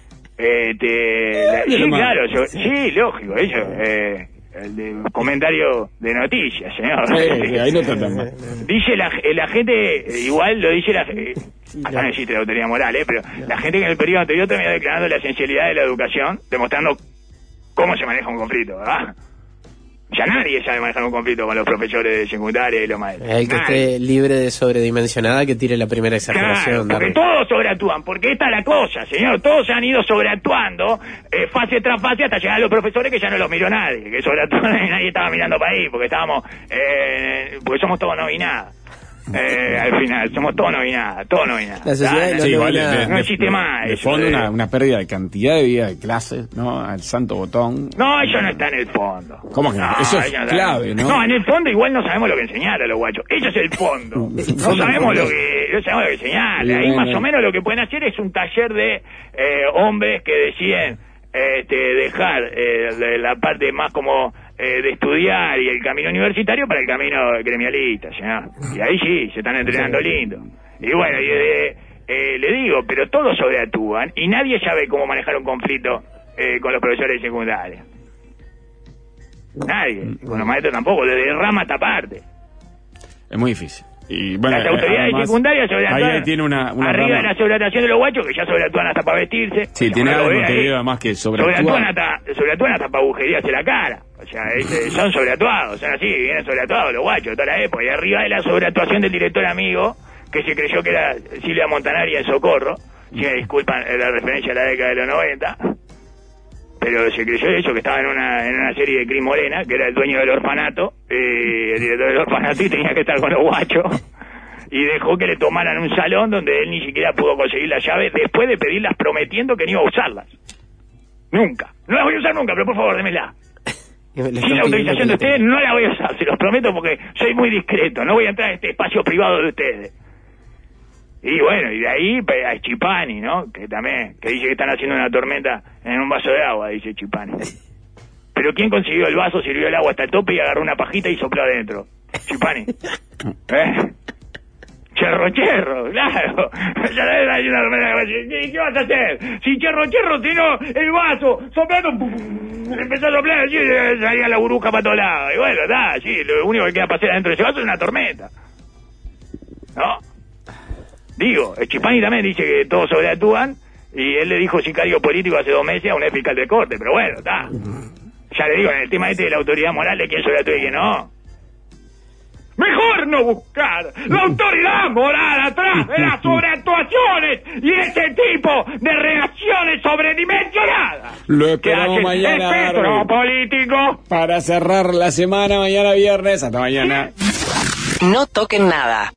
Speaker 3: Sí, claro, sí, lógico, eso, el comentario de noticias, señor.
Speaker 2: Ahí no está tan mal.
Speaker 3: Dice la gente, igual lo dice acá no existe la autoridad moral, pero la gente que en el periodo anterior terminó declarando la esencialidad de la educación, demostrando cómo se maneja un conflicto, ¿verdad? Ya nadie sabe manejar un conflicto con los profesores de secundaria y los maestros.
Speaker 4: El que esté libre de sobredimensionada, que tire la primera exageración.
Speaker 3: Claro, porque todos sobreactúan, porque esta es la cosa, señor. Todos se han ido sobreactuando, fase tras fase, hasta llegar a los profesores que ya no los miró nadie, que sobreactúan y nadie estaba mirando para ahí, porque porque somos todos no vi nada. Al final, somos todos no vi nada.
Speaker 4: La sociedad
Speaker 3: no existe más.
Speaker 2: De fondo, una pérdida de cantidad de vida de clases, ¿no? Al santo botón.
Speaker 3: No, eso no está en el fondo.
Speaker 2: ¿Cómo que no? Eso es clave, ¿no?
Speaker 3: No, en el fondo igual no sabemos lo que enseñar a los guachos. Eso es el fondo. No sabemos lo que enseñar. Ahí más o menos lo que pueden hacer es un taller de hombres que deciden dejar la parte más como de estudiar y el camino universitario para el camino gremialista, señor. Y ahí sí, se están entrenando lindo. Y bueno, le digo, pero todos sobreactúan y nadie sabe cómo manejar un conflicto con los profesores de secundaria. Nadie. Con los maestros tampoco, desde rama hasta parte.
Speaker 2: Es muy difícil. Y bueno,
Speaker 3: las autoridades secundarias sobreactúan
Speaker 2: ahí tiene una
Speaker 3: arriba
Speaker 2: rama.
Speaker 3: de la sobreactuación de los guachos, que ya sobreactúan hasta para vestirse.
Speaker 2: Sí, tiene algo que además que
Speaker 3: sobreactúan hasta para agujerearse la cara. O sea, son sobreactuados, son así, vienen sobreactuados los guachos de toda la época. Y arriba de la sobreactuación del director amigo, que se creyó que era Silvia Montanari en Socorro, si me disculpan la referencia a la década de los 90, pero se creyó eso, que estaba en una serie de Cris Morena, que era el dueño del orfanato, el director del orfanato, y tenía que estar con los guachos, y dejó que le tomaran un salón donde él ni siquiera pudo conseguir la llave, después de pedirlas prometiendo que no iba a usarlas. Nunca. No las voy a usar nunca, pero por favor, démela. Sin la autorización de ustedes no la voy a usar, se los prometo, porque soy muy discreto, no voy a entrar en este espacio privado de ustedes. Y bueno, y de ahí a Chipani, ¿no? Que dice que están haciendo una tormenta en un vaso de agua, dice Chipani. Pero ¿quién consiguió el vaso, sirvió el agua hasta el tope y agarró una pajita y sopló adentro? Chipani. Cherro, claro. ¿Qué vas a hacer? Si Cherro tiró el vaso, soplando, empezó a soplar así, salía la burbuja para todos lados. Y bueno, sí, lo único que queda para hacer adentro de ese vaso es una tormenta. ¿No? Digo, Schifani también dice que todos sobreactúan, y él le dijo sicario político hace 2 meses a un fiscal de corte, pero bueno, está. Ya le digo, en el tema de la autoridad moral de quién sobreactúa y quién no. Mejor no buscar la autoridad moral atrás de las sobreactuaciones y ese tipo de reacciones sobredimensionadas.
Speaker 2: Lo esperamos mañana,
Speaker 3: espectro político.
Speaker 2: Para cerrar la semana, mañana viernes. Hasta mañana.
Speaker 5: No toquen nada.